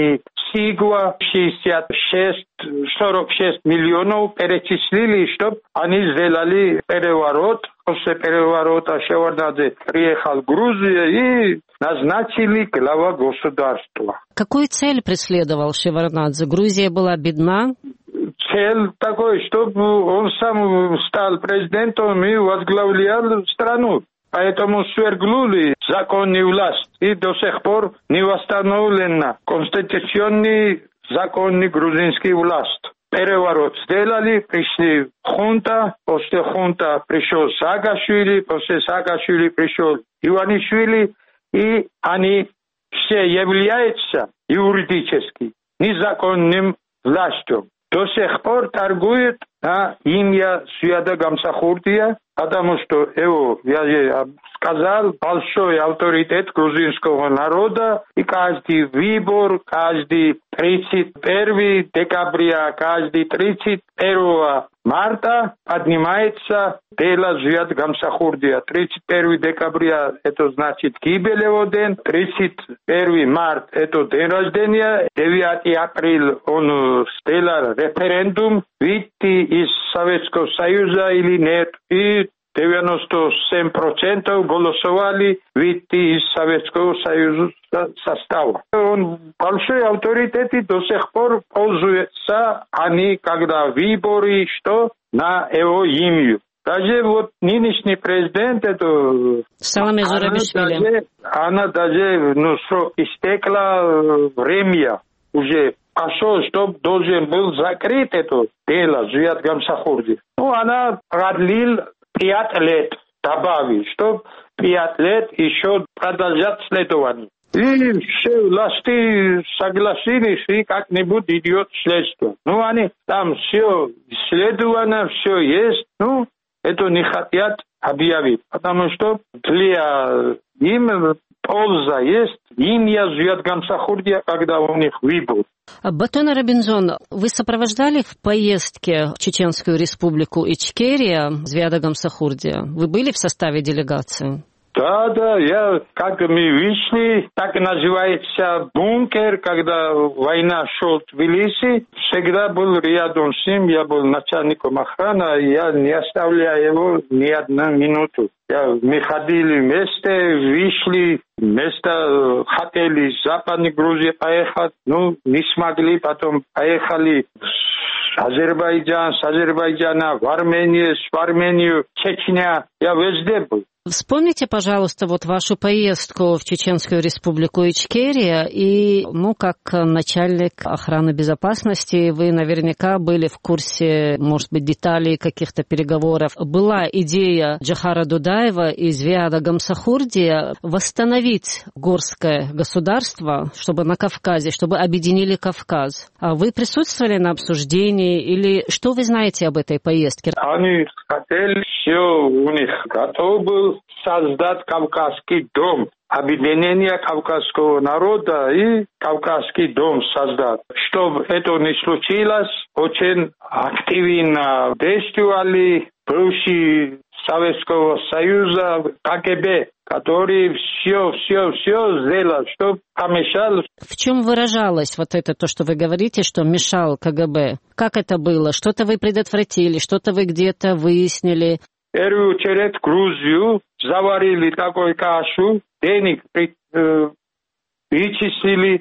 Сигва шестьдесят шесть сорок шесть миллионов перечислили, чтобы они сделали переворот. После переворота Шеварднадзе приехал в Грузию и назначили глава государства. Какую цель преследовал Шеварднадзе? Грузия была бедна? Цель такой, чтобы он сам стал президентом и возглавлял страну. Поэтому свергнули законную власть. И до сих пор не восстановлена конституционный законный грузинский власть. Переворот сделали, пришли хунта, после хунта пришел Саакашвили, после Саакашвили пришел Иванишвили, и они все являются юридически незаконным властью. До сих пор торгуют на имя Зияда Гамсахурдия, потому что его, я сказал, большой авторитет грузинского народа, и каждый выбор, каждый тридцать первого декабря, каждый тридцать первого марта поднимается дело Зияда Гамсахурдия. тридцать первого декабря это значит гибель его день, тридцать первого марта это день рождения, девятого апреля он сделал референдум, выйти из Советского Союза или нет, и девяносто семь процентов голосовали выйти из Советского Союза состава. Он большой авторитет и до сих пор пользуется они, когда выборы, что на его имя. Даже вот нынешний президент, это... Саламе Зурабишвили. Она даже, ну, срок истекла время уже. Пошел, чтобы должен был закрыть это дело Зияд Гамсахурди. Ну, она продлил пять лет, добавил, чтобы пять лет еще продолжать следование. И все власти согласились, и как-нибудь идет следствие. Ну, они там все исследовано, все есть, ну, это не хотят объявить, потому что для им польза есть имя Зияд Гамсахурдия, когда у них выбор. Батон Рабинзон, вы сопровождали в поездке в Чеченскую республику Ичкерия Зияда Гамсахурдия? Вы были в составе делегации? Да, да, я, как мы вышли, так и называется бункер, когда война шла в Тбилиси, всегда был рядом с ним, я был начальником охраны, я не оставляю его ни одну минуту. Я, мы ходили вместе, вышли, вместе хотели в Западной Грузии поехать, ну, не смогли, потом поехали в Азербайджан, с Азербайджана в Армению, с Армению, Чечня, я везде был. Вспомните, пожалуйста, вот вашу поездку в Чеченскую республику Ичкерия, и, ну, как начальник охраны безопасности, вы наверняка были в курсе, может быть, деталей каких-то переговоров. Была идея Джохара Дудаева и Зияда Гамсахурдия восстановить горское государство, чтобы на Кавказе, чтобы объединили Кавказ. А вы присутствовали на обсуждении, или что вы знаете об этой поездке? Они хотели, все у них готов был, создать Кавказский дом, объединение кавказского народа и Кавказский дом создать. Чтобы это не случилось, очень активно действовали бывшие Советского Союза КГБ, который все, все, все сделал, чтобы помешал. В чем выражалось вот это, то, что вы говорите, что мешал КГБ? Как это было? Что-то вы предотвратили, что-то вы где-то выяснили? В первую очередь Грузию заварили такой кашу, денег э, вычислили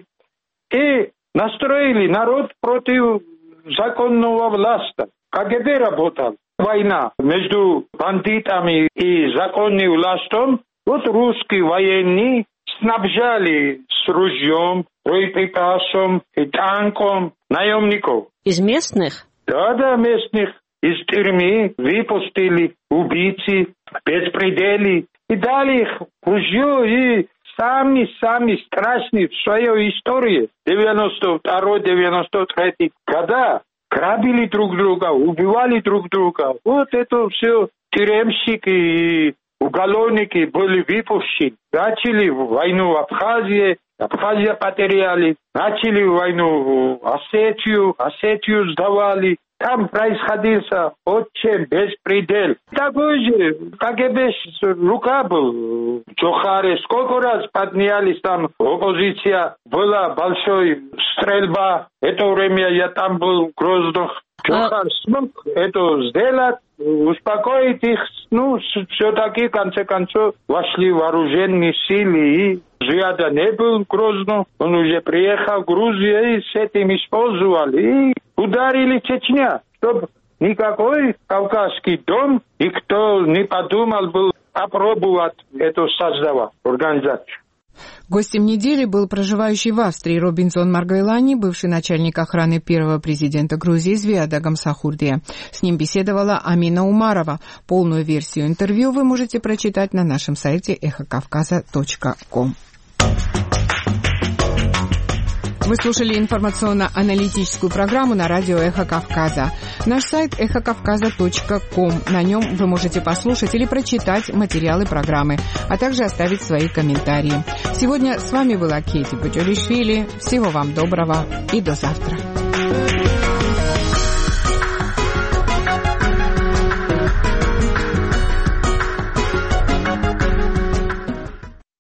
и настроили народ против законного власти. КГБ работал. Война между бандитами и законной властью. Вот русские военные снабжали с ружьем, боеприпасом и танком наемников. Из местных? Да, да, местных. Из тюрьмы выпустили убийцы, беспредели, и дали их ружье, и сами-сами страшные в своей истории. девяносто второй девяносто третий года грабили друг друга, убивали друг друга. Вот это все тюремщики и уголовники были выпущены. Начали войну в Абхазии, Абхазия потеряли. Начали войну в Осетию, Осетию сдавали. там происходился очень беспредел. Такой же КГБ рука был. Чохаре сколько раз поднялись там, оппозиция, была большая стрельба. Это время я там был в Грозных. Чохар смог это сделать, успокоить их. Ну, все-таки, в конце концов, вошли вооруженные силы, и Зияда не был в Грозном. Он уже приехал в Грузию, и с этим использовали. И ударили Чечня, чтобы никакой Кавказский дом, и кто не подумал был опробовать эту создавать организацию. Гостем недели был проживающий в Австрии Робинзон Маргайлани, бывший начальник охраны первого президента Грузии Зиада Гамсахурдия. С ним беседовала Амина Умарова. Полную версию интервью вы можете прочитать на нашем сайте эхо кавказа точка ком. Вы слушали информационно-аналитическую программу на радио «Эхо Кавказа». Наш сайт эхо кавказа точка ком. На нем вы можете послушать или прочитать материалы программы, а также оставить свои комментарии. Сегодня с вами была Кейти Бутюлишвили. Всего вам доброго и до завтра.